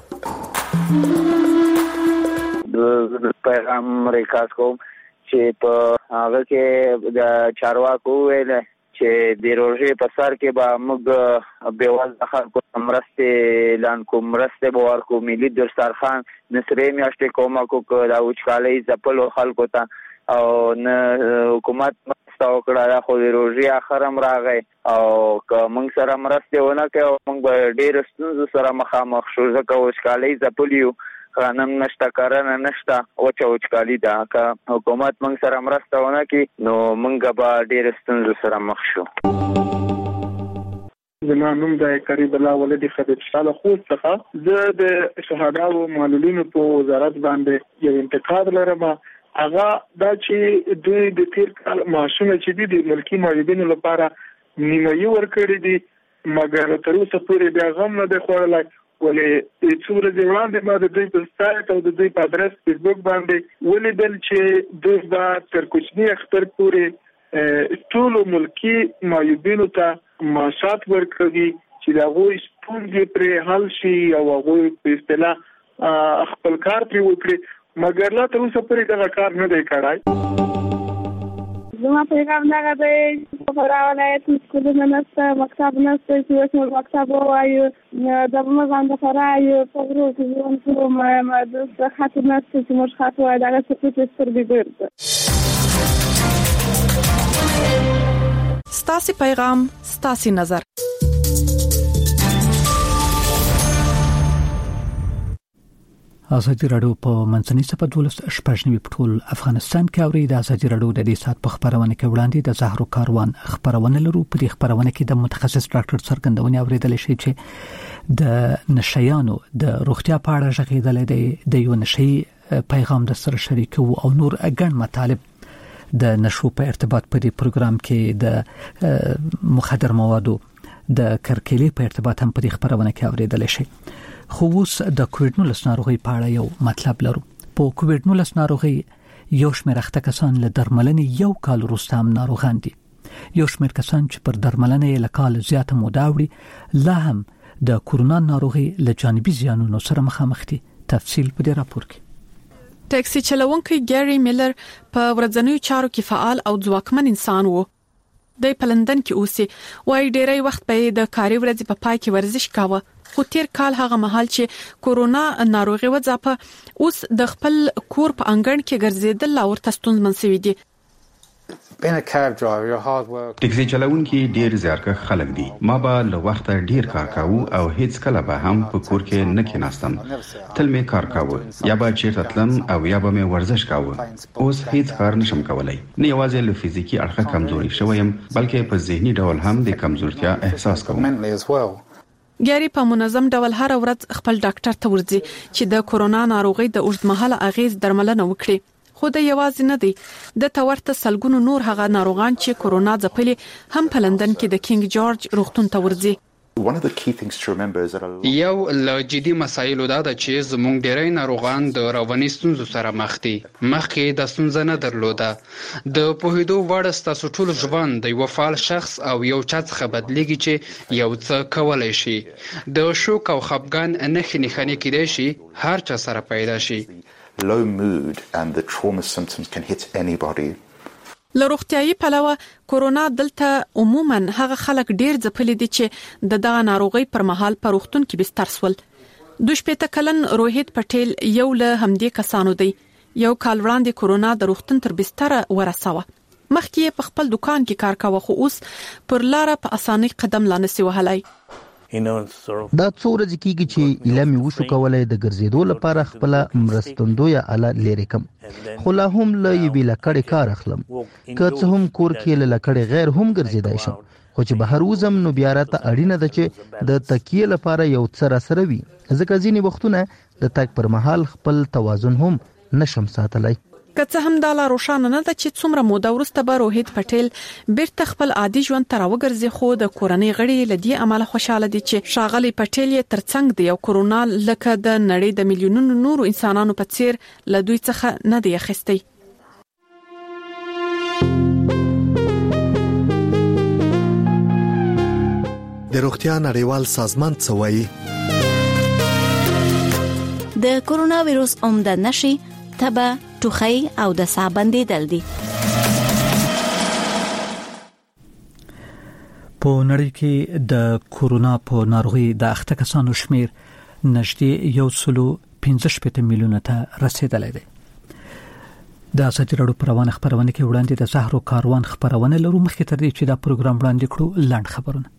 Speaker 1: د پیغام ریکاس کوم چې په هغه کې د چارواکو ویل چې د روزې په سر کې به موږ بېوزله خلکو ته مرستې اعلان کوو، مرستې به ورکړو، ملي دسترخوان نصرې میاشتې کومک وکړو د وچکالۍ ځپلو خلکو ته او نه حکومت مرسته وکړه، خو د روزې اخر هم راغی او که موږ سره مرستې ونه کوي موږ به ډېرو ستونزو سره مخامخ شو ځکه وچکالۍ ځپلي یو، غنم نشته، کرنه نشته، وچه وچکالي ده. که حکومت موږ سره مرسته ونه کړي نو موږ به ډېرو ستونزو سره مخ شو.
Speaker 22: زما نوم د قریب الله ولدي خدیب شاله خوست څخه. زه د شهداو معلولینو په وزارت باندې یو انتقاد لرم. هغه دا چې دوی د تیر کال معاشونه چې دي د ملکی معیوبینو لپاره نیمایي ورکړي دي مګر تر اوسه پورې بیا غم نه دی خوړلی. ولې څو ورځې وړاندې ما د دوی په سایت او د دوی په ادرس فیسبوک باندې ولیدل چې دوی به تر کوچني اختر پورې ټولو ملکی معیوبینو ته معاشات ورکوي چې د هغوی ستونزې پرې حل شي او هغوی په اصطلاح خپل کار پرې وکړي، مګر لا تر اوسه پورې دغه کار نه دی کړی.
Speaker 23: زما پیغام دغه دی چې په ولایت کې سکولونه نشته، مکتب نشته چې اوس موږ مکتب ووایو، د موږ د فرای په غرو کې ژوند کوو، ما د خاطر نشته چې موږ خاطر وایو دغه څه چې سترګې ګرځي.
Speaker 24: ستاسو پیغام ستاسو نظر.
Speaker 2: ازادي رادیو په منځنۍ صفه دولس شپږنیو په ټول افغانستان کې اوري. د ازادي رادیو د دې سات په خبرونه کې وړاندې د زهرو کاروان خبرونه لرو. په دې خبرونه کې د متخصص ډاکټر څرګندونې اوریدل شي چې د نشيانو د روغتیا په اړه ژغېدل دي، د یو نشي پیغام د سره شریکو او نور اګڼ مطالب د نشو په ارتباط په دې پروګرام کې د مخدر موادو د کرکېلې په ارتباط هم په دې خبرونه کې اوریدل شي. خو اوس د کووډ نولس ناروغي په اړه یو مطلب لرو. په کووډ نولس ناروغي یو شمېر اخته کسان له درملنې یو کال وروسته هم ناروغان دي. یو شمېر کسان چې پر درملنې له کال زیاته موده وړي لا هم د کورونا ناروغي له جانبي زیانونو سره مخامخ دي. تفصیل په دې راپور کې.
Speaker 24: ټاکسي چلوونکی ګری میلر په ورځنیو چارو کې فعال او ځواکمن انسان وو. د پلندن کې اوسې وای ډېری وخت په د کاري ورځې په پای کې ورزش کاوه، خو تیر کال هغه مهال چې کورونا ناروغي وځاپه اوس د خپل کور په انګړ کې ګرځېدل او ورته ستونزمن شوی دي.
Speaker 25: ټکسي چلوونکي ډیر زیارکښ خلک دي. ما به له وخت ډیر کار کاوه او هیڅ کله به هم په کور کې نه کېناستم. تل می کار کاوه، یا به چیرته تلم او یا به می ورزش کاوه. اوس هیڅ کار نشم کولای. نه یوازې له فزیکی اړخه کمزوري شوم بلکې په ذهني ډول هم د کمزورتیا احساس کوم.
Speaker 24: ګری په منظم ډول هر ورځ خپل ډاکټر ته ورځي چې د کورونا ناروغي د اوږدمهاله اغیز درملنه وکړي. خو د یوازې نه دی، د تورته سلګونو نور هغه ناروغان چې کورونا ځپلي هم په لندن کې د کینګ جورج روغتون ته ورځي.
Speaker 26: یو له جدي مسایلو دا ده چې زموږ ډېری ناروغان د رواني ستونزو سره مخ دي. مخکې د ستونزه نه درلوده. د پوهېدو وړ ستاسو ټول ژوند د یو فعال شخص او یو چا څخه بدلیږي چې یو څه کولی شي. د شوک او خپګان نښې نښانې کېدای شي هر چا سره پیدا شي.
Speaker 27: Low mood and the trauma symptoms can hit anybody.
Speaker 24: له روغتیايي پلوه کورونا دلته عموما هغه خلک ډیر ځپلي دي چې د دغه ناروغي پر مهال په روغتون کې بستر سول. دوه شپېته کلن روهیت پټیل یو له همدې کسانو دی. یو کال وړاندې کورونا د روغتون تر بستر ورسوه. مخکې په خپل دکان کې کار کاوه خو اوس پر لار په اسانۍ قدم لانسي وهلای.
Speaker 3: دا څو ورځې کېږي چې اعلان وشو کولای د ګرځېدو لپاره خپل مرستندوی اله لري کوم خو لا هم له یوې لکړې کار اخلم که څه هم کور کې له لکړې غیر هم ګرځېدای شم خو چې بهر وزم نو بیا راته اړینه ده چې د تکیه لپاره یو څه را سره وي ځکه ځینې وختونه د تک پر مهال خپل توازن هم نشم ساتلای.
Speaker 24: که څه هم دا لا روښانه نه ده چې څومره موده وروسته به روهیت پټیل بیرته خپل عادي ژوند ته راوګرځي خو د کورنۍ غړي له دې عمله خوشاله دي چې ښاغلي پټیل یې ترڅنګ دی او کورونا لکه د نړۍ د میلیونونو نورو انسانانو په څیر له دوی څخه نه دی اخیستی.
Speaker 6: د روغتیا نړیوال سازمان څه وایي؟
Speaker 5: د کورونا وایروس عمده نشي تبه ټوخی او د ساه بندیدل دي.
Speaker 2: په نړۍ کې د کورونا په ناروغي د اخته کسانو شمیر نږدې یو سلو پنځه شپږ میلیونه ته رسیدلی دی. د ازادي راډیو پروانه خبرونه کې وړاندې د زهرو کاروان خبرونه لرو. مخکې تر دې چې دا پروګرام وړاندې کړو لاند خبرونه.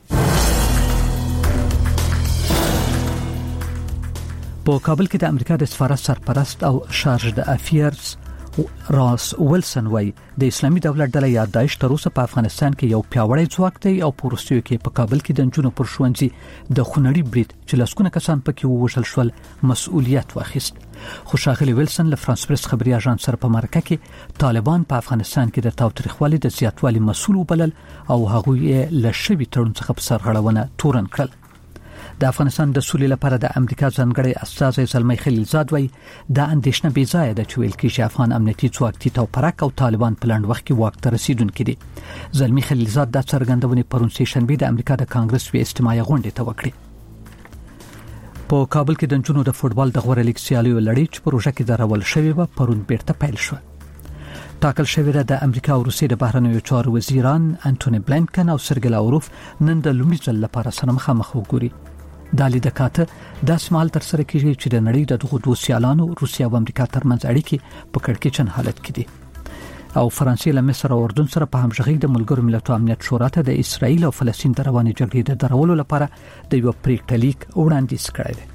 Speaker 2: په کابل کې د امریکا د سفارت سرپرست او شارژ د افیرز راس ویلسن وایي د اسلامي دولت ډله یا داعش تر اوسه په افغانستان کې یو پیاوړی ځواک دی او په روسیې کې په کابل کې د جنونو پر ښوونځي د خونړي برید چې لسګونه کسان پکې ووژل شول مسؤلیت واخیست. خو ښاغلي ویلسن له فرانس پریس خبري اژانس سره په مرکه کې طالبان په افغانستان کې د تاوتریخوالي د زیاتوالي مسؤل وبلل او هغه یې له شوي تړون څخه په سرغړونه تورن کړل. د افغانستان د سولې لپاره د امریکا ځانګړی استازی زلمی خلیلزاد وایي دا اندېښنه بې ځایه ده چې ویل کېږي افغان امنیتي ځواک تی توپرک او طالبان په لنډ وخت کې واک ته رسیدونکي دي. زلمی خلیلزاد دا څرګندونې پرون سه شنبه د امریکا د کانګرس وی اجتماعي غونډې ته وکړې. په کابل کې د جنونو د فوټبال د غوړه لیګ سیالیو لړۍ چې پروژه کې درول شوې و پرون بیرته پیل شو. ټاکل شوې ده د امریکا او روسیې د بهرنیو چارو وزیران انټونی بلینکن او سرګی لاوروف نن د لومړي ځل لپاره سره مخامخ وګوري. دا لیدکاته د اسمال تر سره کېږي چې د نړۍ د دغو دوه سیالانو روسیا او امریکا ترمنځ اړیکې په کړکېچن حالت کې دي. او فرانسې له مصر او اردن سره په همغږي د ملګرو ملتونو امنیت شورا ته د اسرایل او فلسطین د روانې جګړې د درولو لپاره د یو پریکړه لیک وړاندیز کړی دی.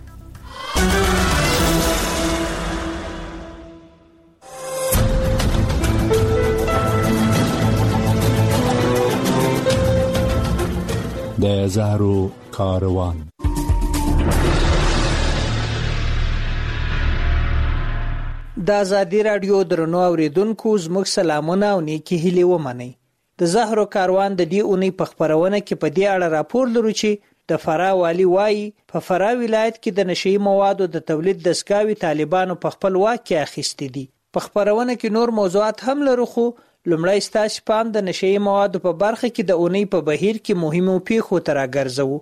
Speaker 7: د زهرو کاروان.
Speaker 8: د ازادي راډیو درنو اوریدونکو زموږ سلامونه او نیکی هیلې ومنئ. د زهرو کاروان د دې اونۍ په خبرونه کې په دې اړه راپور لرو چې د فراه والی وایي په فراه ولایت کې د نشئی موادو د تولید دستګاوې طالبانو په خپل واک کې اخیستې دي. په خبرونه کې نور موضوعات هم لرو خو لومړی ستاسو پام د نشئی موادو په برخه کې د اونۍ په بهیر کې مهمو پیښو ته راګرځو.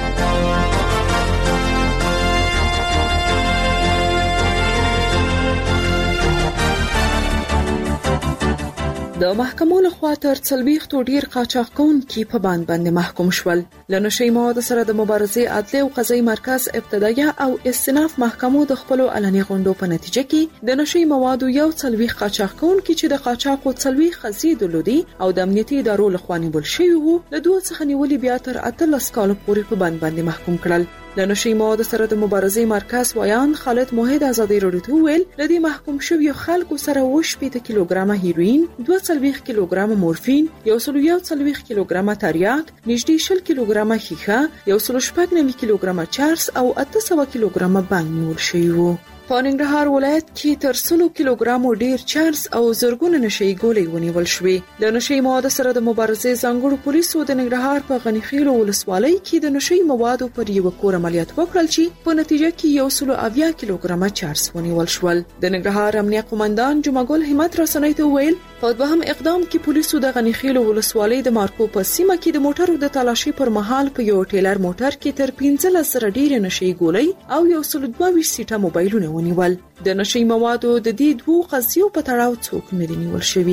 Speaker 9: د محکمو لخوا تر څلوېښتو ډیر قاچاق کوونکي په باند باندې محکوم شول. له نشئی موادو سره د مبارزې عدلي او قضایي مرکز ابتدایه او استئناف محکمو د خپل علني غونډو په نتیجه کې د نشئی موادو یو څلوېښت قاچاق کوونکي چې د قاچاقو څلوېښت قضیې درلودي او د امنیتي ادارو لخوا نیول شوي وو له دوه څخه نیولې بیا تر اتلس کالو پورې په باند باندې محکوم کړل. د نشئی موادو سره د مبارزې مرکز ویان خالد موحد ازادي راډیو ته ویل لدی محکوم شوی خلکو سره وش پېته کیلوګرام هیروین، دوه څلوېښت کیلوګرام مورفین، یو سل یو څلوېښت کیلوګرام تریاک، نږدې شل کیلوګرام ښیښه، یو سل شپږ نوي کیلوګرام چرس او اته سوه کیلوګرام بانګ نیول شوی وو. په ننګرهار ولایت کې تر سلو کیلوګرامو ډیر چرس او زرګونه نشئی ګولۍ ونیول شوې. د نشئی موادو سره د مبارزې ځانګړو پولیسو د ننګرهار په غنیخیلو ولسوالۍ کې د نشئی موادو پر یو کور عملیات وکړل چې په نتیجه کې یو سل اویا کیلوګرام چرس ونیول شول. د ننګرهار امنیه قومندان جمعګل همت رسنۍ ته ویل په دوهم اقدام کې پولیسو د غنیخیلو ولسوالۍ د مارکو په سیمه کې د موټرو د تلاشي پر مهال په یو ټیلر موټر کې تر پنځلس سره ډیر نشئی ګولۍ او یو سل دوه ویشت سیټه موبایلونه ونیول. د نشئی موادو د دې دوه قضیو په تړاو څوک نه دی نیول شوی.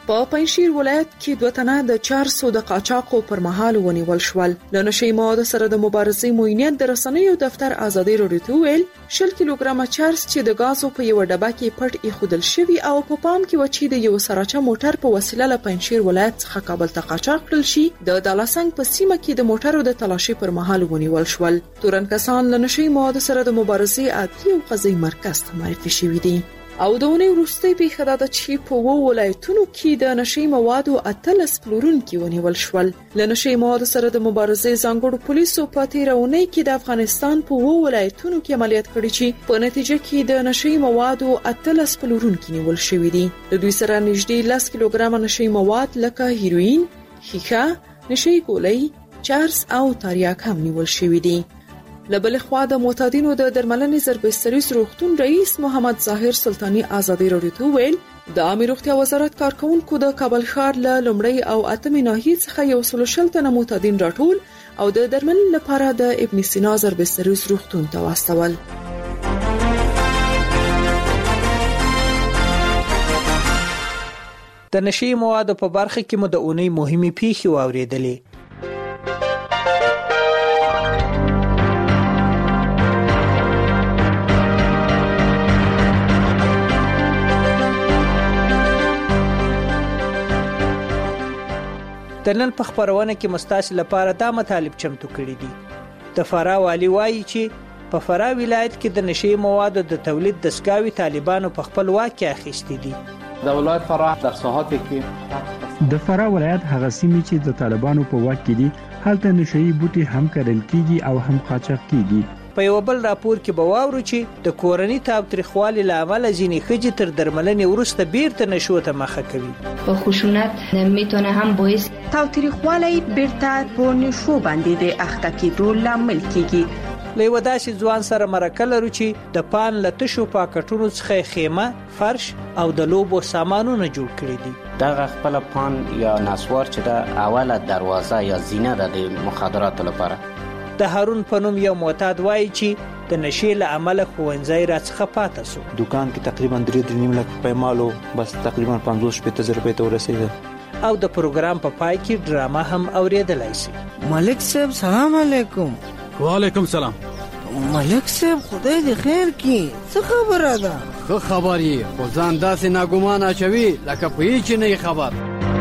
Speaker 9: په پنځشیر ولایت کې دوه تنه د چارسو د قاچاقو پر مهال ونیول شول. له نشي موادو سره د مبارزې موینیت د رسنیو دفتر ازادي راډیو ته ویل شل کیلوګرام چارس چې د غازو په یو ډبه کې پټ ایښودل شوی او په پام کې و چې د یو سراچا موټر په وسیله له پنځشیر ولایت څخه کابل ته قاچاق کړل شي د دالاسنګ په سیمه کې د موټرو د تلاشي پر مهال ونیول شول. تورن کسان له نشي موادو سره د مبارزې عادي او قضایي مرکز ته معرفي شوي دي. او د اونۍ وروستۍ پیښه دا ده چې په وو ولایتونو کې د نشي موادو اتلس پلورونکي ونیول شول. له نشي موادو سره د مبارزې ځانګړو پولیسو په تیر اونۍ کې د افغانستان په وو ولایتونو کې عملیات کړي چې په نتیجه کې د نشي موادو اتلس پلورونکي نیول شوي دي. د دوی سره نږدې لس کیلوګرام نشي مواد لکه هیروین، ښیښه، نشي ګولۍ، چارس او تریاک هم نیول شوي دي. لبل خوا د معتادینو د درملنې زربستریز روغتون رئیس محمد ظاهر سلطانی ازادي راډیو ته ویل د عامه روغتیا وزارت کارکونکو د کابل ښار له لومړی او اتمې ناحیې څخه یو سل شل تنه معتادین راټول او د درملنې لپاره د ابن سینا زربستریز روغتون ته واستول.
Speaker 8: د نشي موادو په برخه کې مو د اونۍ مهمه پیښه واوریدلې. د نن په خبرونه کې مستاسل لپاره دا مطالب چمتو کړي دي. د فراه والی وایي چې په فراه ولایت کې د نشي موادو د تولید دستګاوي طالبانو په خپل واک کې اخیستي دي.
Speaker 10: د ولایت فراه در ساحات کې
Speaker 12: د فراه ولایت هغه سیمې چې د طالبانو په واک کې دي هلته نشي بوټي هم کرل کیږي او هم قاچاق کیږي.
Speaker 8: په یو بل راپور کې به واورو چې د کورنۍ تاوتریخوالي لامل ځینې ښځې تر درملنې وروسته بیرته نشو ته مخه کوي.
Speaker 13: په خشونت میتونه هم باعث
Speaker 14: تاوتریخوالي بیرته په نشو باندې د اخته کېدو لامل کیږي.
Speaker 8: له یو داسې ځوان سره مرکه لرو چې د پان له تشو پاکټونو څخه خیمه، فرش او د لوبو سامانونه جوړ کړي دي.
Speaker 16: دغه خپل پان یا نسوار چې د اوله دروازه یا زینه د مخدراتو لپاره.
Speaker 8: د هارون پنوم یو معتاد وایي چې د نشي له عمله خوندزای راڅخه پاتې سو.
Speaker 17: دکان کې تقریبا درې نیم لک په مالو بس تقریبا پنځوس شپږ زره روپۍ ته ورسېده.
Speaker 8: او د پروګرام په پای کې ډرامه هم اوریدلای شي.
Speaker 19: ملک صاحب سلام علیکم.
Speaker 28: وعلیکم سلام.
Speaker 19: ملک صاحب خدای دې خیر کړي. څه خبره ده؟
Speaker 28: خو خبر یې خو ځان داسې ناګومان اچوي لکه په هیڅ نه خبر.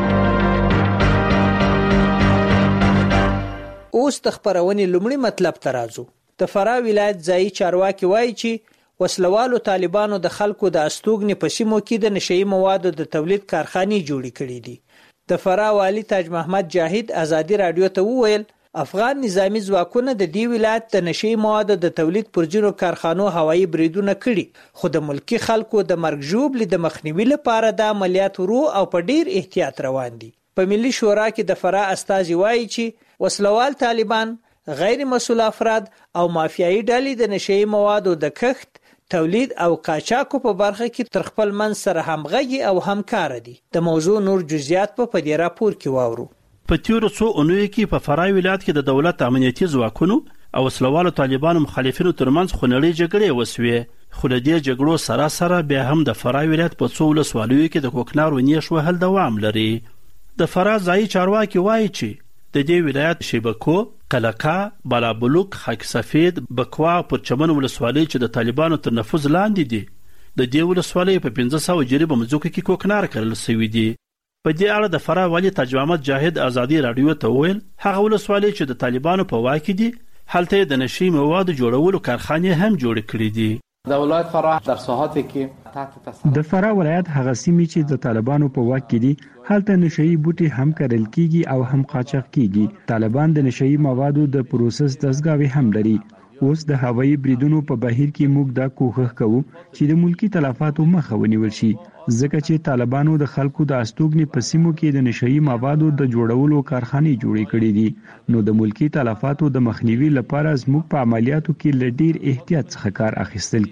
Speaker 8: اوس د خبرونې لومړی مطلب ته راځو. د فراه ولایت ځایي چارواکي وایي چې وسلوالو طالبانو د خلکو د استوګنې په سیمو کې د نشئی موادو د تولید کارخانې جوړې کړې دي. د فراه والی تاج محمد جاهد ازادي راډیو ته وویل افغان نظامی ځواکونه د دې ولایت د نشئی موادو د تولید پر ځینو کارخانو هوایي بریدونه کړي، خو د ملکی خلکو د مرګ ژوبلې د مخنیوي لپاره د عملیات ورو او په ډیر احتیاط روان دي. په ملي شورا کې د فراه استازي وایي چې وسلوال طالبان، غیر مسؤل افراد او مافیایي ډلې د نشئی موادو د کښت، تولید او قاچاقو په برخه کې تر خپل منځ سره همغږي او همکار دي. د موضوع نور جزئیات په دې راپور کې واورو.
Speaker 29: په تیرو څو اونیو کې په فراه ولایت کې د دولت امنیتي ځواکونو او وسلوالو طالبانو مخالفینو ترمنځ خونړۍ جګړې وسوې، خو د دې جګړو سره سره بیا هم د فراه ولایت په څو ولسوالیو کې د کوکنار و نیش وهل دوام لري. د فراه ځایي چارواکي وایي چې د دې ولایت شیبکو، قلقا، بالابلوک، خاک سفید، بکوا پر چمن ولسوالۍ چې د طالبانو تر نفوذ لاندې دي، د دې ولسوالۍ په پنځه سوه جریبه مځکو کې کوکنار کرل شوي دي. په دې اړه د فراه والي تاج محمد جاهد ازادي راډیو ته وویل هغه ولسوالۍ چې د طالبانو په واک کې دي هلته د نشئی موادو جوړولو کارخانې هم جوړ کړي دي.
Speaker 10: د ولایت فراه در ساحات کې
Speaker 12: د فراه ولایت هغه سیمې چې د طالبانو په واک کې دي هلته نشئی بوټي هم کرل کیږي او هم قاچاق کیږي. طالبان د نشئی موادو د پروسس دستګاوې هم لري. اوس د هوایي بریدونو په بهیر کې موږ دا کوښښ کوو چې د ملکی تلفاتو مخه ونیول شي، ځکه چې طالبانو د خلکو د استوګنې په سیمو کې د نشئی موادو د جوړولو کارخانې جوړې کړې دي. نو د ملکی تلفاتو د مخنیوي لپاره زموږ په عملیاتو کې له ډیر احتیاط څخه کار اخیستل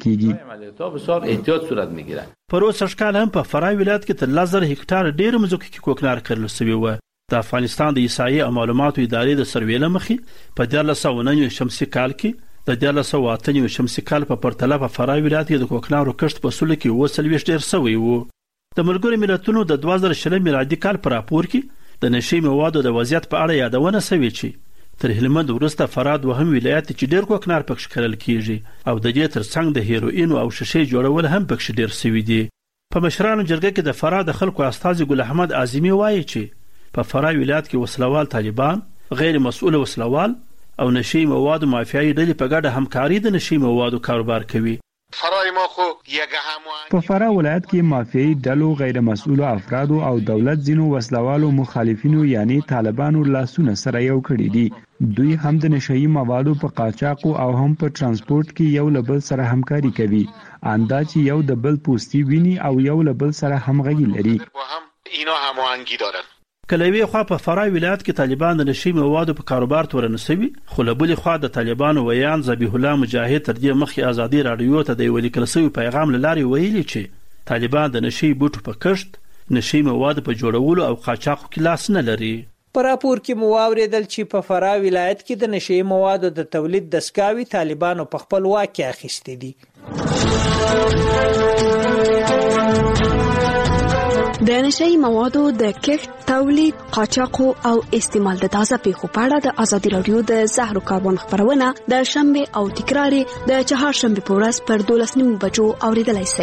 Speaker 12: کیږي.
Speaker 29: پروس اشکال هم په فراه ولایت کې تر لس زره هکټار ډیر مځکو کې کوکنار کرل شوی و. د افغانستان د احصایې او معلوماتو ادارې د سروې له مخې په دیارلس سوه نهه شمسي کال کې د دیارلس سوه اته شمسي کال په پرتله په فراه ولایت کې د کوکنارو کښت په سلو کې اووه څلوېښت ډیر شوی و. د ملګرو ملتونو د دوه زره شل میلادي کال پر راپور کې د نشي موادو د وضعیت په اړه یادونه شوې چې تر هلمند وروسته فراد وهم ولایت چې ډېر کوکنار پکښ کرل کیږي او د دې ترڅنګ د هیروین او شیشې جوړول هم پکښ ډېر سوي دي. په مشرانو جرګه کې د فراد د خلکو استازي ګل احمد اعظمي وایي چې په فراد ولایت کې وسلوال طالبان، غیر مسؤل وسلوال او نشي موادو مافیایي ډلې په ګډه همکاري د نشي موادو کاروبار کوي.
Speaker 1: فرای ما خو یګه هم
Speaker 12: په فرا ولایت کې مافیایي ډلو، غیر مسؤل افراد او دولت ځینو وسلوالو مخالفینو یعنی طالبانو لاسونه سره یو کړی دي. دوی هم د نشئی موادو په قاچاق او هم په ترانسپورت کې یو له بل سره همکاري کوي. اندا چې یو د بل پوسټي ویني او یو له بل سره همغږي لري.
Speaker 1: اینا هماهنگی دارن.
Speaker 29: کلوی خوا په فرای ولایت کې طالبان د نشي موادو په کاروبار تورنسوي، خو له بلې خوا د طالبانو ویان ذبیح الله مجاهد تر دې مخکې ازادي رادیو ته د یو لیکل شوي پیغام له لارې ویلي چې طالبان د نشي بوټو په کښت، نشي موادو په جوړولو او قاچاقو کې لاس نه لري.
Speaker 8: په راپور کې مو واوریدل چې په فرا ولایت کې د نشي موادو د تولید دستګاوې طالبانو په خپل واک کې اخیستې دي.
Speaker 4: د نشئی موادو د کښت، تولید، قاچاق او استعمال د تازه پیښو په اړه د ازادي رادیو د زهرو کاروان خبرونه د شنبه او تکرار د چهارشنبه په ورځ پر دولس نیمو بجو اوریدلای شئ.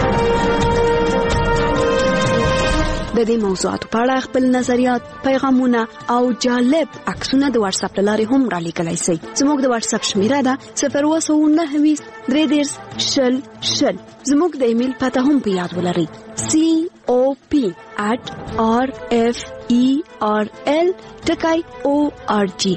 Speaker 4: د دې موضوعاتو په اړه خپل نظریات، پیغامونه او جالب عکسونه د واتس اپ لارې هم را لیږلی شئ. زموږ د واتس اپ شمیره ده صفر اووه سوه نهه ویشت درې دېرش شل شل. زموږ د ایمیل پته هم په یاد ولرئ: سی او پی at r f e r l ټکی او ار جی.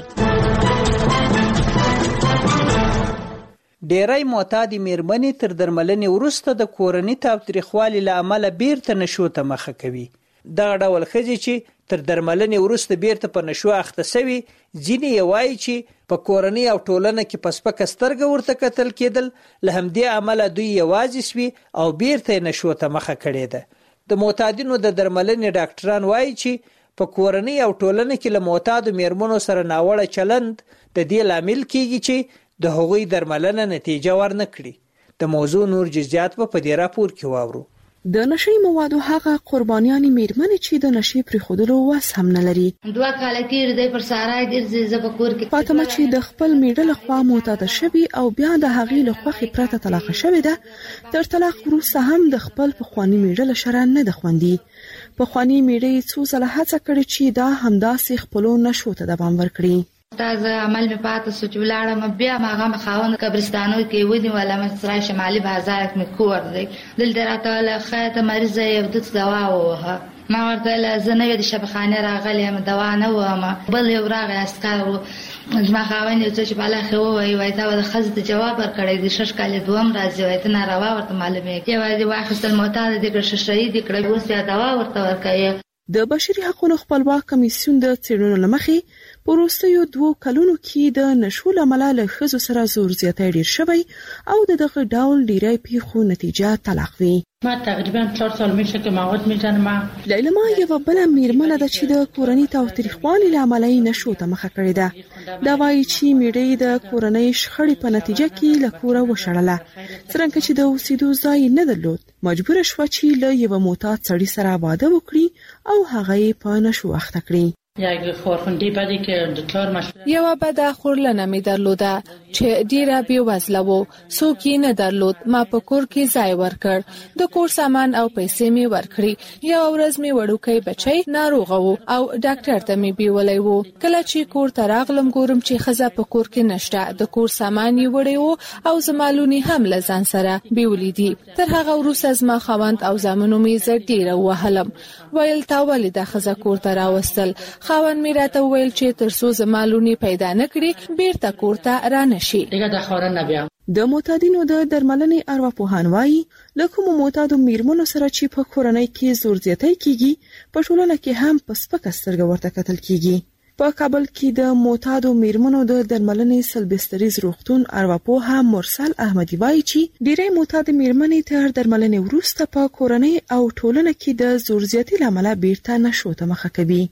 Speaker 8: ډیری معتاد میرمنې تر درملنې وروسته د کورني تاوتریخوالي له امله بیرته نشو ته مخه کوي. دغه ډول ښځې چې تر درملنې وروسته بیرته په نشو اخته سوي، ځینې یې وایي چې په کورنۍ او ټولنه کې په سپکه سترګه ورته کتل کېدل، له همدې امله دوی یوازې سوي او بیرته یې نشو ته مخه کړې ده. د معتادینو د درملنې ډاکټران وایي چې په کورنۍ او ټولنه کې له معتادو میرمنو سره ناوړه چلند د دې لامل کیږي چې د هغوی درملنه نتیجه ورنه کړي. د موضوع نور جزئیات په دې راپور کې واورو.
Speaker 9: د نشئی موادو هغه قربانیان میرمنې چې د نشي پرې خودلو واس هم نه لري.
Speaker 13: دوه کاله کې د پر سارای د زبکور کې
Speaker 9: فاطمه چې د خپل میډل خوا معتاد شوی او بیا د هغې له خوخي پرته طلاق شوی ده، تر طلاق وروسته هم د خپل پخوانی میډل شره نه د خوندي. پخوانی میډل څو ځله هڅه کړې چې دا همداسې خپلو نشو ته دوام ورکړي.
Speaker 13: تازه عمل می پاتې سو چې ولاړم بیا ما غم خاون قبرستانو کې ودی ولا مصرا شمالي بازار کې کور دی دل دراته له خاطه مریض یو د دوا وه ما ورته له زنه د شبخانه راغلی م دوا نه ومه بل یو راغی اسکارو ما خاون یو چې بالا خو وای وای تا د خزه جواب ورکړی د شش کال دوم راځي وای ته ناروا ورته معلومه کې وای دی واخصل معتاد د ګرش شهید کړي اوس یا دوا ورته ورکړي.
Speaker 9: د بشري حقوقو خپلواک کمیسیون د څېړنو لمخې په وروستیو دوو کلونو کې د نشو له امله له ښځو سره زور زیاتی ډېر شوی او د دغه ډول ډیری پیښو نتیجه طلاق وي.
Speaker 11: ما تقریبا چهار سال میشه که مواد میزنم.
Speaker 9: لیلا یوه بله میرمنه ده چې د کورني تاوتریخوالي له امله یې نشو ته مخه کړې ده. دا وایي چې میډۍ د کورنۍ شخړې په نتیجه کې له کوره وشړله، څرنګه چې د اوسېدو ځای نه درلود. مجبوره شوه چې له یوه معتاد سړي سره واده وکړي او هغه یې په نشو اخته کړي.
Speaker 11: یک خورخوندی بدی که دکتر مشورت
Speaker 24: یو بده خورلنه می درلوده چې ډیره بی وزله وو، څوک یې نه درلود. ما په کور کې ځای ورکړ، د کور سامان او پیسې می ورکړي. یو ورځ می وړوکی بچی ناروغه وو او ډاکټر ته می بیولای وو. کله چې کور ته راغلم ګورم چې خزه په کور کې نشته، د کور سامان یې وړي وو او زمالونی هم لزان سره بیولې دي. تر هغه وروسته زما خوند او زامنو می زه ډیره وهلم، ویل تا ولې د خزه کور ته راوستل؟ خاون می راته ویل چې ترڅو زمالونی پیدا نکړي بیرته کور ته را نشي.
Speaker 11: دیگه د خورن نه بیا.
Speaker 9: د معتادینو د درملنې ارواپوهان وایي له کومو معتادو میرمنو سره چې په کورنۍ کې زور زیاتی کیږي، په ټولنه کې هم په سپکه سترګه ورته کتل کیږي. په کابل کې د معتادو میرمنو د درملنې سلبستریز روغتون ارواپوه مرسل احمدی وایي چې ډیری معتاد میرمنې تر درملنې وروسته په کورنۍ او ټولنه کې د زور زیاتی لامل بیرته نشو ته مخه کوي.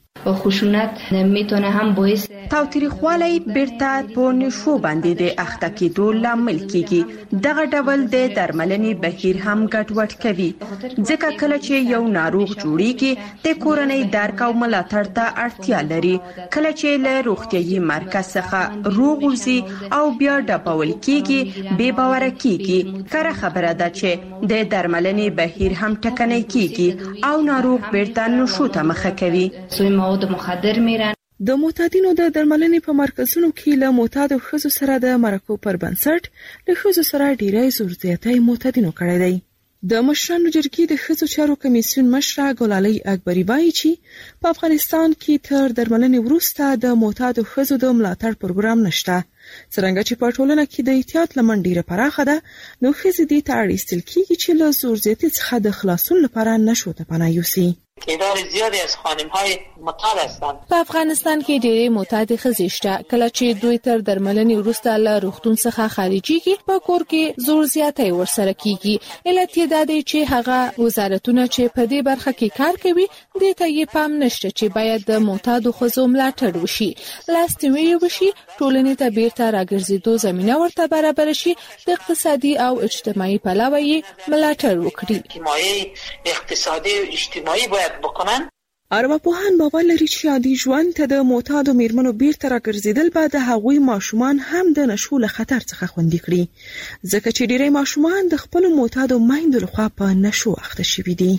Speaker 13: و خشونت میتونه هم باعث
Speaker 14: تاوتریخوالی بیرته په نشو باندې د اخته کېدو لامل کیږي. دغه ډول د درملنې بهیر هم ګډوډ کوي ځکه کله چې یو ناروغ جوړیږي د کورنۍ درک او ملاتړ ته اړتیا لري. کله چې له روغتيایي مرکز څخه روغ وځي او بیا ډبول کیږي بے باور کیږي. کره خبره ده چې د درملنې بهیر هم ټکنی کیږي او ناروغ بیرته نشو ته مخه کوي.
Speaker 13: مواد مخدر میرن.
Speaker 9: د معتادینو د درملنې په مرکزونو کې له معتادو ښځو سره د مرکو پر بنسټ له ښځو سره ډیری زور زیاتی معتادینو کړی دی. د مشرانو جرګې د ښځو چارو کمیسیون مشره ګلالۍ اکبری وایي چې په افغانستان کې تر درملنې وروسته د معتادو ښځو د ملاتړ پروګرام نشته. څرنګه چې په ټولنه کې د احتیاط لمن ډیره پراخه ده نو ښځې دې ته اړ ایستل کیږي چې له زور زیاتي څخه د خلاصون لپاره نشو ته پناه یوسي.
Speaker 15: تعداد زیادی از خانم‌های معتاد هستند.
Speaker 24: په افغانستان کې ډېری معتاد ښځې شته. کله چې دوی تر درملنې وروسته له روغتون څخه خارجيږي په کور کې زور زیاتی ورسره کیږي. علت یې دا دی چې هغه وزارتونه چې په دې برخه کې کار کوي دې ته یې پام نشته چې باید د معتادو ښځو ملاتړ وشي، لاستیوي وشي، ټولنې ته بیرته راګرځېدو زمینه ورته برابر شي، د اقتصادي او اجتماعي پلوه یې ملاتړ وکړي.
Speaker 15: حمایه اقتصادي او اجتماعي باید بکنن.
Speaker 9: ارواپوهان باور لري چې عادي ژوند ته د معتادو میرمنو بیرته راګرځېدل به د هغوی ماشومان هم د نشو له خطر څخه خوندي کړي ځکه چې ډېری ماشومان د خپل معتادو میندو لخوا په نشو اخته شوي دي.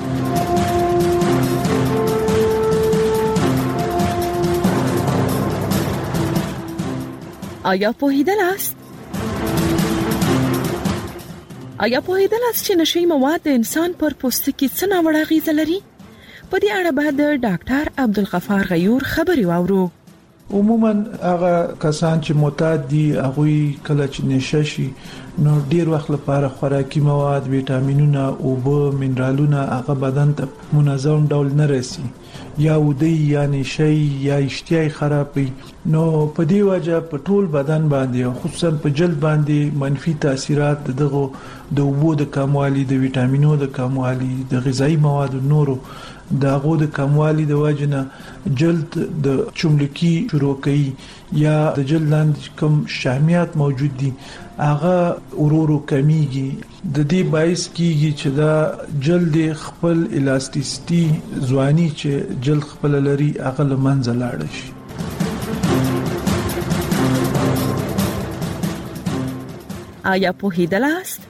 Speaker 9: آیا پوهیدلاست؟ آیا پوهیدلاست چې نشي مواد د انسان پر پوستکي څه ناوړه اغیزه لري؟ په دې اړه به د ډاکټر عبدالغفار غیور خبري واورو.
Speaker 18: عموما هغه کسان چې معتاد دي هغه کله چې نشه شي نو ډیر وخت لپاره خوراکي مواد، ویټامینونه او اوبه، منرالونه هغه بدن ته منظم ډول نه رسي یا ودی یا نشه یا اشتهای خرابي. نو په دې وجه په ټول بدن باندې خصوصا په جلد باندې منفي تاثیرات دغه د اوبو د کموالي، د ویټامینونو د کموالي، د غذایی موادو نورو د غو د کموالي د وجنه جلد د چملکی شروع کوي یا د جلد لاندې کوم شحمیات موجود دي هغه ورورو کمیږي. د دې باعث کیږي چې دا جلد خپل الاستیسټي ځواني چې جلد خپل لري هغه لمنځه لاړ شي.
Speaker 9: آیا پوهیدلاست؟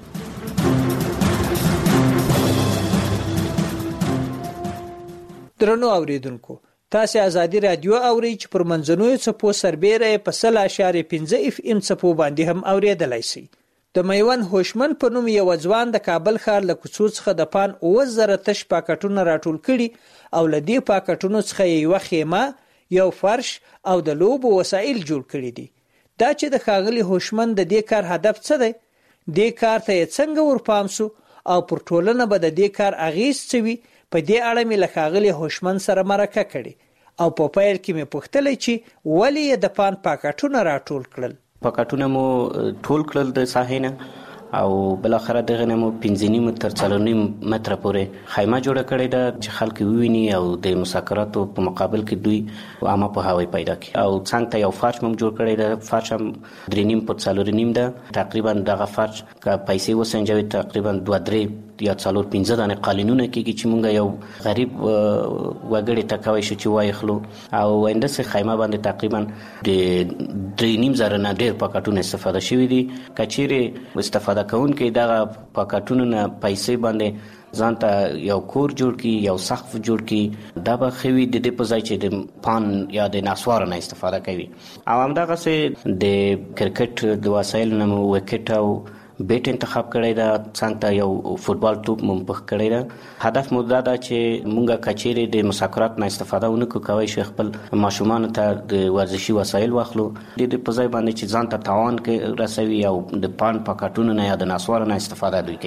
Speaker 8: درنو اوریدونکو، تاسو ازادي رادیو اورئ چې پر منځنوي څپو سربېره په سل اشاریه پنځه اف ام څپو باندې هم اوریدلای شئ. د میوند هوشمن په نوم یو ځوان د کابل ښار له کوڅو څخه د پان اوه زره تش پاکټونه راټول کړي او له دې پاکټونو څخه یو خیمه، یو فرش او د لوبو وسایل جوړ کړي دي. دا چې د ښاغلي هوشمن د دې کار هدف څه دی؟ دې کار ته څنګه ورپام سو او پر ټولنه به د دې کار اغیز څه وي؟ په دې اړه مې له ښاغلي هوشمن سره مرکه کړې او په پیل کې مې پوښتلې چې ولې یې د پان پاکټونه راټول کړل.
Speaker 16: پاکټونه مو ټول کړل د ساحې او بل اخر دغه نمو پنځه نیم تر څلور نیم متر پورې خیمه جوړه کړې ده چې خلک وویني او د مسافراتو په مقابل کې دوی عامه په هوای پیدا کړي. او څنګه ته یو فرش هم جوړ کړی ده، فرش هم درې نیم په څلور نیم ده. تقریبا دغه فرش که پیسې وسنجوي تقریبا دوه درې یا څلور پنځه دانه قالینونه کېږي چې مونږ یو غریب وګړي ټکوي شو چې وای خلو او اندسه خیمه باندې تقریبا د درې نیم زره نه ډېر پاکټونه استفاده شوي دي. کچېره استفاده کوونکې دغه پاکټونو نه پیسې باندې ځان ته یو کور جوړ کی، یو سقف جوړ کی، دا به خوي د دې په ځای چې د پان یا د نسوار نه استفاده کوي. او همدغه سه د کرکټ د وسایل نه وکټ او بیٹ انتخاب کړی دا، څنګه یو فوتبال توپ مونږ کړی دا. هدف مو دا ده چې مونږه کچېره د مسافرات نه استفاده ونکو، کوي شي خپل ماشومان ته د ورزشي وسایل واخلو. د دې په ځای باندې چې ځان ته تاوان کې رسوي او د پان پاکټونو نه یا د نسوار نه استفاده دوی کوي.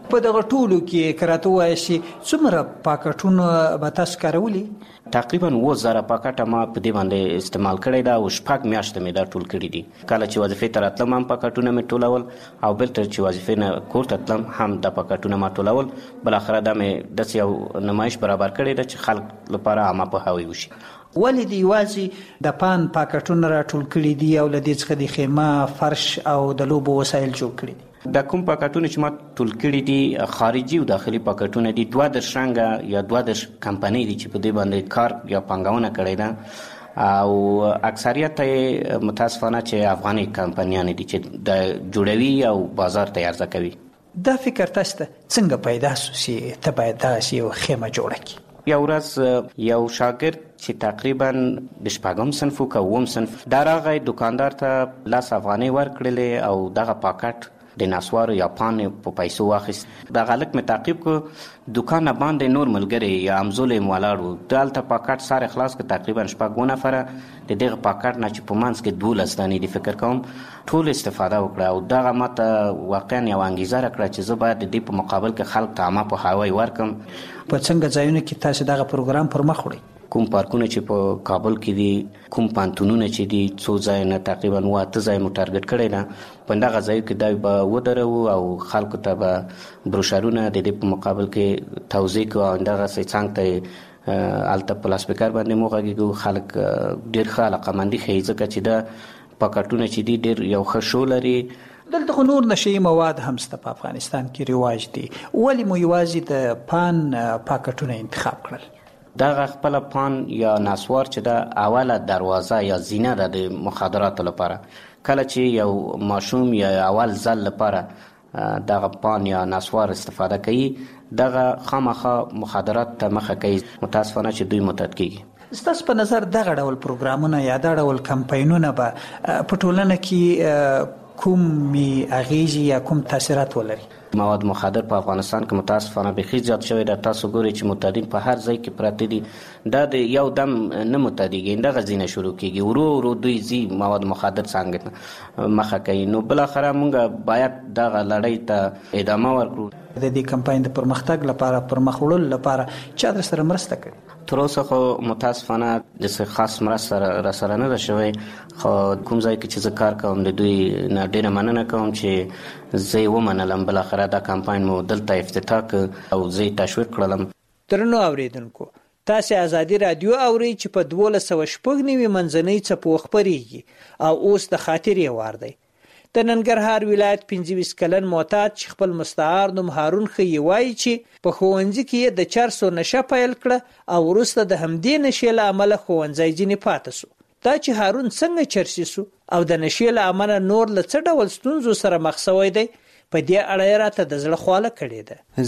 Speaker 8: په دغه ټولو کې کراته وایي چې څومره پاکټونه به تاسو کارولي؟
Speaker 16: تقریبا اووه زره پاکټه ما په دې باندې استعمال کړی دا او شپږ میاشتې مې دا ټول کړي دي. کله چې وظیفې ته راتلم هم پاکټونه مې ټولول او بلته چې وظیفې نه کور ته تلم هم دا پاکټونه ما ټولول. بلاخره دا مې داسې یو نمایش برابر کړی ده چې خلک لپاره عامه پوهاوی وشي.
Speaker 8: ولې دی یوازې د پان پاکټونه راټول کړي دي او له دې څخه د خیمه فرش او د لوبو وسایل جوړ کړي دي؟
Speaker 16: دا کوم پاکټونه چې ما ټول کړي دي خارجي او داخلي پاکټونه دي. دوه درش رنګه یا دوه درش کمپنۍ دي چې په دې باندې کار یا پانګونه کړې ده او اکثریت یې متاسفانه چې افغاني کمپنیانې دي چې د جوړوي او بازار ته عرضه کوي.
Speaker 8: دا فکر تاسو ته څنګه پیدا شو چې ته باید داسې یو خیمه جوړه کړې؟
Speaker 16: یو ورځ یو شاګرد چې تقریبا د شپږم صنف او اووم صنف دا راغی دکاندار ته لاس افغانۍ ورکړلې او دغه پاکټ د نسوارو یا پانې په پیسو واخیست. د غلط مې تعقیب کو دکان باندې نور ملګری یا امزولې موالاړو دالته پاکټ سره خلاص ک تقریبا شپږ نفره د دغه پاکټ نه چې په منځ کې دولس دانې د فکر کوم ټول استفاده وکړه او دغه ماته واقعا یو انګیزه راکړه چې زه باید د دې په مقابل کې خلک ته عامه پوهاوی ورکم.
Speaker 8: په څنګه ځایونه کې تاسو دغه پروګرام پر مخ وړئ؟
Speaker 16: کوم پارکونه چې په کابل کې دي، کوم پانتونونه چې دي، څو ځایونه تقریبا اووه اته ځای مو ټارګټ کړی ده. په دغه ځایو کې دا به ودرو او خلکو ته به بروشرونه د دې په مقابل کې توضیح کوو او دغه څنګه ته الته په لاسپیکر باندې مو غږیږو. خلک ډېر ښه علاقمندي ښیي ځکه چې دا پاکټونه چې دي ډېر یو ښه شو لري.
Speaker 8: دلته خو نور نشي مواد هم شته په افغانستان کې رواج دي، ولې مو یوازې د پان پاکټونه انتخاب کړل؟
Speaker 16: دغه خپل پان یا نسوار چې دا اوله دروازه یا زینه ده د مخدراتو لپاره. کله چې یو ماشوم یا اول ځل لپاره دغه پان یا نسوار استفاده کوي دغه خامخا مخدرات ته مخه کوي، متاسفانه چې دوی متعد کیږي.
Speaker 8: ستاسو په نظر دغه ډول پروګرامونه یا دغه ډول کمپاینونه به په ټولنه کې کومې اغیزې یا کوم تاثیرات ولري؟
Speaker 16: مواد مخدر په افغانستان کې متاسفانه بخي زیات شوی ده. تاسو ګورئ چې متادین په هر ځای کې پراته دي. دا د یو دم نه متادیږي، دغه ځینه شروع کیږي ورو ورو دوی زی مواد مخدر څنګه مخه کوي. نو بل اخره مونږ باید دغه لړۍ ته ادامه ورکړو.
Speaker 8: د دې کمپاین د پرمختګ لپاره پرمخ وړلو لپاره چا در سره مرسته کوي؟
Speaker 16: تر اوسه خو متاسفانه د څه خاص مرسته را سره نه ده شوی، خو کوم ځای کې چې زه کار کوم د دوی نه ډېره مننه کوم چې زه یې ومنلم. بالاخره دا کمپاین مو دلته افتتاح کړ او زه یې تشویق کړلم.
Speaker 8: درنو اوریدونکو، تاسو ازادي رادیو اورئ چې په دولس سوه شپږ نوي منځنۍ څپو خپرېږي او اوس د خاطرې وار دی. د ننګرهار ولایت پنځه ویشت کلن معتاد چې خپل مستعار نوم هارون خي وایي چې په ښوونځي کې د چرسو نشه پیل کړه او وروسته د همدې نشې له امله ښوونځی ځینې پاتې سو. دا چې هارون څنګه چرسي سو او د نشې له امله نور له څه ډول ستونزو سره مخ شوی دی، په دې اړه یې راته د زړه خواله کړې ده.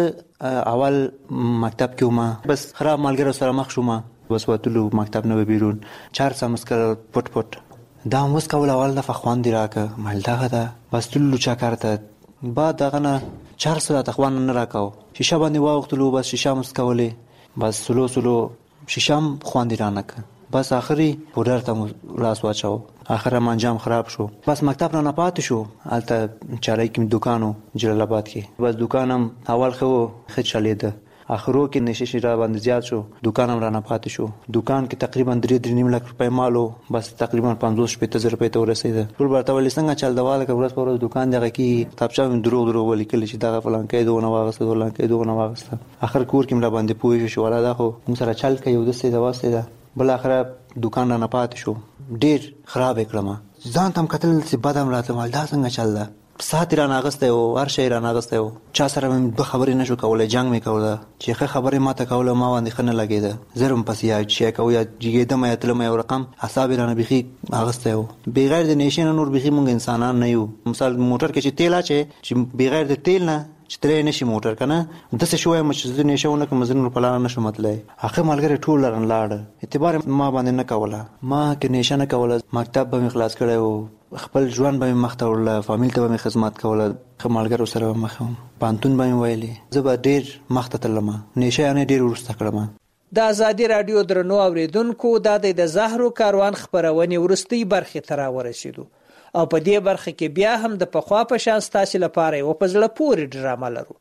Speaker 17: زه اول مکتب کې وم، بس خراب ملګرو سره مخ شوم، بس وتلو مکتب نه بیرون چار سمسکر پټ پټ دا موس کول اول دفعه خواندې راکه مال دغه ده بس تللو چا کارته بعد دغه نه چار سره تخوان نه راکاو شیشه باندې واوختلو بس شیشه مس کولې بس سلو سلو شیشم خواندې رانکه بس آخری پودر ته لاس واچاو. آخر منجام خراب شو، بس مکتب نه پاتې شو. الته چارای کې دکانو جلال آباد کې بس دکانم اول خو خې چلیده، اخرو کې نشه شي را باندې زیات شو، دکانم را نه پاتې شو. دکان کې تقریبا درې درې نیم لک روپۍ مالو، بس تقریبا پنځوس شپېته زره روپۍ ته ورسېده. ټول ورته ویل څنګه چل دواله که ورځ په ورځ دکان دغه کې کتابچه مې دروغ دروغ ولیکل چې دغه فلان کې دونه واغسته فلان کې دونه واغسته. اخر کور کې مې را باندې پوه شو ولا دا خو موږ سره چل کوي یو دسته دا واسطه ده. بل اخر دکان نه پاتې شو، ډیر خراب کړم. ځان تم قتل چې بدم راته مال دا څنګه چل ده سات را ناغسته او هر شی را ناغسته او چا سره مې به خبرې نشو کولای، جنگ مې کوله چې ښه خبرې ماته کوله ما باندې خنه لګیده. زرم پس یا چې کوي یا جګیدم یا تلم یو رقم حساب را نه بخي اغسته او بغیر د نشین نور بخي مونږ انسانان نه یو. مثال موټر کې چې تیل اچي چې بغیر د تیل نه چې ترې نشي موټر کنه د څه شوې مچ د نشونه کوم زنه په لار نشو مطلب اخر ملګری ټول لرن لاړ اعتبار ما باندې نه کوله. ما کې نشانه کوله، مکتب به مې خلاص کړو، خپل ژوند به مخ ته ورله، فامیل ته به خدمت کوله، خمالګرو سره مخم پانتون به ویلې. زه به ډیر مخ ته تلم، نشه نه ډیر ورسته کړم.
Speaker 8: د ازادي رادیو درنو اوریدونکو د د زهرو کاروان خبرونه ورستي برخه ترا ورسېدو او په دې برخه کې بیا هم د پخوا په شان ستاسو لپاره یو په زړه پورې ډرامه لرو.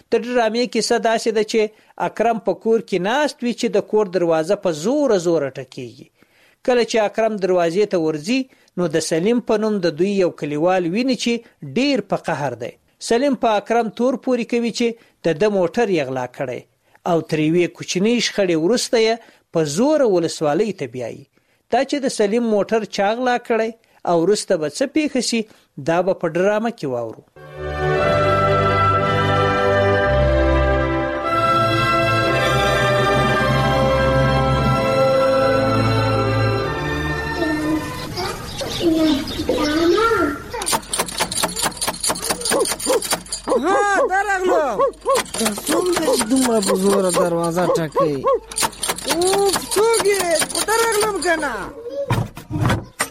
Speaker 8: د ډرامې کیسه داسې ده چې اکرم په کور کې ناست وي چې د کور دروازه په زور زور ټکیږي. کله چې اکرم دروازې ته ورځي نو د سلیم په نوم د دوی یو کلیوال ویني چې ډیر په قهر دی. سلیم په اکرم تور پوري کوي چې د د موټر یې غلا کړی او تر یوې کوچنۍ شخړې وروسته یې په زور ولسوالۍ ته بیایي. دا چې د سلیم موټر چا غلا کړی او وروسته به څه پیښه شي دا به په ډرامه کې واورو.
Speaker 19: ها درغلم څوم دې دومره په زور دروازه ټکي. اوف څوګې په درغلم کنه.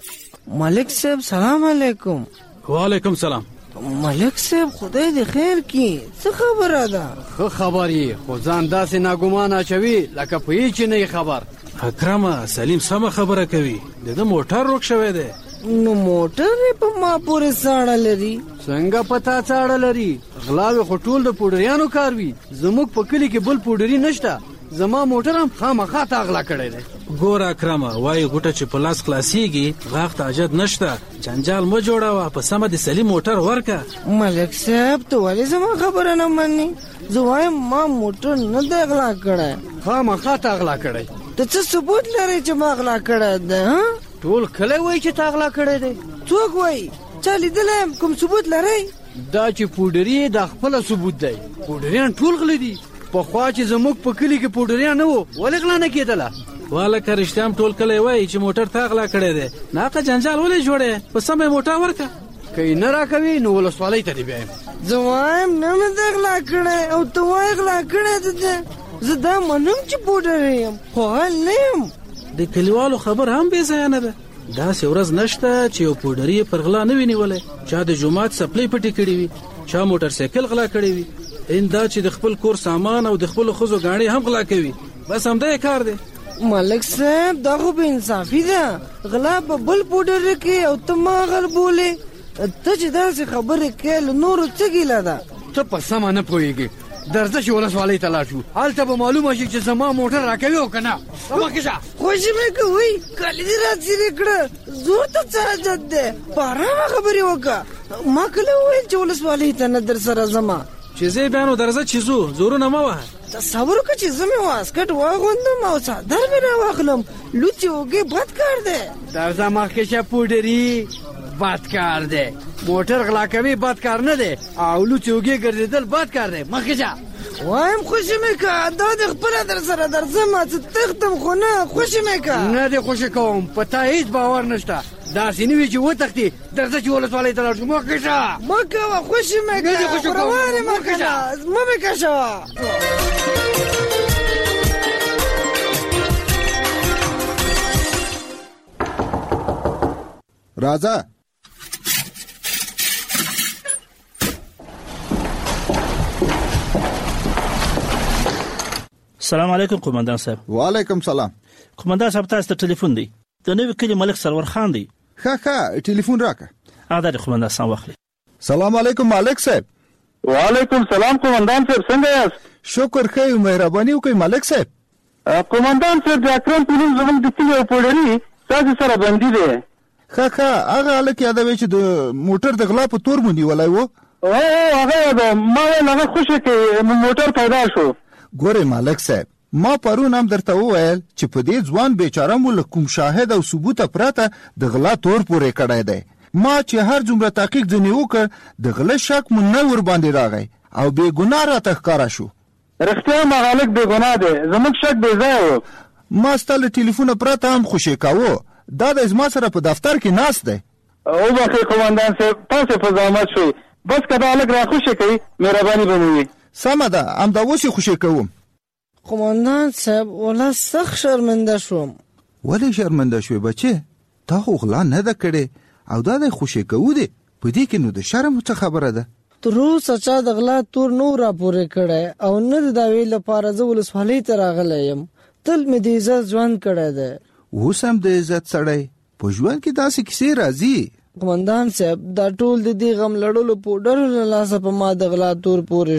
Speaker 19: ملک صاحب سلام علیکم.
Speaker 28: وعلیکم سلام.
Speaker 19: ملک صاحب خدای دې خیر کړي. څه خبره ده؟
Speaker 28: خو خبري خو ځان داسې ناګمان اچوي لکه په هیڅ نه خبر.
Speaker 3: اکرمه سلیم سم خبره کوي. د موټر روک شوی دی.
Speaker 19: نو موټر په ما پورې ساړه لري.
Speaker 28: څنګه پتا ساړه لري؟ غلاوي خو ټول د پوډریانو کار وي. زموږ په کلی کې بل پوډری نشته. زما موټر هم خامخا تاغلا کړی دی.
Speaker 3: ګور اکرمه وای ګوټه چې په لاس خلاصيږي غاښ ته اجد نشته. جنجال مو جوړاوه په سم د سلیم موټر ورکا.
Speaker 19: ملک صاحب ته ولې زما خبره نه مني؟ زه وایم ما موټر نه دی غلا کړی.
Speaker 28: خامخا تاغلا کړی.
Speaker 19: ته څه ثبوت لري چې ما غلا کړی دی؟
Speaker 28: ټول کله وای چې تاغلا کړی دی.
Speaker 19: څوک وای؟ چا لیدلم؟ کوم ثبوت لري؟
Speaker 28: دا چې پوډری د خپل ثبوت دی. پوډریان ټول غلي دي. په خوا چې زموږ په کلی کې پوډریان نه وو ولې غلا نه کېدله؟
Speaker 3: والا که رښتیا ټول کله وای چې موټر تاغلا کړی دی ناقه جنجال ولې جوړې په سمه موټر ورکا.
Speaker 28: که نه راکوي نو ولسوالۍ ته دی بیایم.
Speaker 19: زه وایم نه مې د غلا کړی او ته وایې غلا کړی دی. زه دا منم چې پوډر یم خو حال نه یم.
Speaker 3: د کلیوالو خبر هم بې ځایه نه ده. داسې ورځ نشته چې یو پوډري پر غلا نه وي نیولی. چا د جومات سپلۍ پټې کړې وي، چا موټر سایکل غلا کړی وي. ان دا چې د خپل کور سامان او د خپل ښځو ګاڼې هم غلا کوي. بس همدا یې کار دی.
Speaker 19: ملک صاحب دا خو بې انصافي ده. غلا په بل پوډر کې او ته ما غل بولې. ته چې داسې خبرې کوې له نورو څه ګیله ده؟
Speaker 28: ته په سمه نه پوهېږې. درځه چې ولسوالۍ ته لاړ شو. هلته به معلومه شي چې زما موټر راکوي او که نه. مخکې شه.
Speaker 19: خوشي مې کوئ کالي دې راڅیرې کړه. زور ته څه حاجت دی؟ په ارامه خبرې وکړه. ما کله وویل چې ولسوالۍ ته نه در سره ځمه.
Speaker 3: چې زه بیا نو درځه چې ځو زورونه مه وهه.
Speaker 19: تصور وکړه چې زه مې واسکټ واغوندم او څادر مې راواخلم. لوڅې اوږې بد کار دی.
Speaker 28: درځه مخکې شه پوډري. بد کار دی. موټر غلا کوي بد کار نه دی او لوڅې اوږې ګرځېدل بد کار دی. مخکې شه.
Speaker 19: وایم خوشي مې که دا د خپله در سره درځم څه تښتم خو نه. خوشي مې که
Speaker 28: نه دې خوشي کوم. په تا هېڅ باور نشته. داسې نه وي چې وتښتې. درځه چې ولسوالۍ ته لاړ شو. مخکې شه.
Speaker 19: مه کوه خوشي مې که روان یې مه کنه مه مې کشوه.
Speaker 6: راځه.
Speaker 29: سلام علیکم قومندان صاحب.
Speaker 6: وعلیکم سلام.
Speaker 29: قومندان صاحب تاسو ته ټلیفون دی. د نوې کلی ملک سرور خان دی.
Speaker 6: ښه ښه ټلیفون راکړه.
Speaker 29: ادا د قومندان صاحب واخلي.
Speaker 6: سلام علیکم ملک صاحب.
Speaker 20: وعلیکم سلام قومندان صاحب څنګه یاست؟
Speaker 6: شکر ښه یو. مهرباني وکړئ ملک صاحب.
Speaker 20: قومندان صاحب د اکرم په نوم زموږ د کلي یو پوډري ستاسو سره بندي دی.
Speaker 6: ښه ښه هغه هلک یادوي چې د موټر د غلا په تور مو نیولی و.
Speaker 20: او هغه یاده ما ویل هغه خوشي کې موټر پیدا شو.
Speaker 6: ګورئ ملک صاحب ما پرون هم درته وویل چې په دې ځوان بیچاره مو له کوم شاهد او ثبوته پرته د غلا تور پورې کړی دی. ما چې هر څومره تحقیق ځینې وکړ د غله شک مو نه ورباندې راغی او بې ګناه راته ښکاره شو.
Speaker 20: رښتیا هغه هلک بې ګناه دی. زموږ شک بې ځایه و.
Speaker 6: ما ستا له ټلیفونه پرته هم خوشي کاوه. دا د زما سره په دفتر کې ناست دی.
Speaker 20: وبخئ قومندان صاحب تاسې په زحمت شوئ. بس که دا هلک را خوشي کوي مهرباني به مې وي.
Speaker 6: سمه ده همدا اوس یې خوشي کوم.
Speaker 19: قومندان صاحب ولا سخت شرمنده شوم.
Speaker 6: ولې شرمنده شوې بچې؟ تا خو غلا نه ده کړې او دا د خوشي کوو دی. په دې کې نو د شرم څه خبره ده؟
Speaker 19: تر اوسه چا د غلا تور نو راپورې کړی او نه د دعوې لپاره زه ولسوالۍ ته راغلی یم. تل مې د عزت ژوند کړی دی.
Speaker 6: اوس هم د عزت سړی په ژوند کې داسې کیسې راځي.
Speaker 19: قومندان صاحب دا ټول د دې غم لړلو پوډرو له لاسه په ما د غلا تور پورې شو.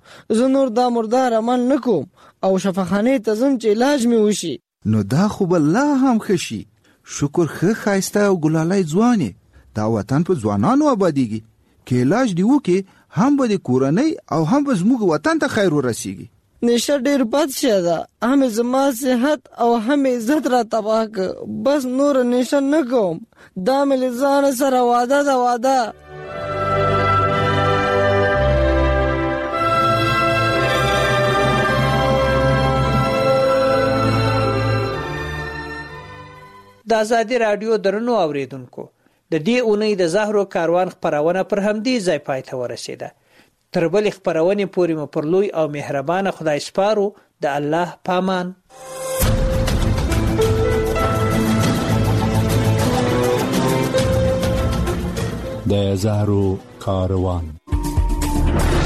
Speaker 19: زه نور دا مردار عمل نکوم او شفاخانه ته ځم چې علاج مې وشي.
Speaker 6: نو دا خو به لا هم خشي. شکر ښه ښایسته او ګلالۍ ځوانې دا وطن په ځوانانو آبادیږي کې علاج دی وکي هم به د کورنۍ او هم به زموږ وطن ته خیر ورسیږي.
Speaker 19: نشه ډیر بد شه ده، هم زما صحت او هم عزت را تباه که. بس نور نشه نه کوم، دا مې ځان سره واده ده واده.
Speaker 8: د ازادي رادیو درنو اوریدونکو د دې اونۍ د زهرو کاروان خبرونه پر همدې ځای پای ته ورسیده. تر بلې خبرونې پورې مو پر لوی او مهربانه خدای سپارو. د الله پامان.
Speaker 2: د زهرو کاروان.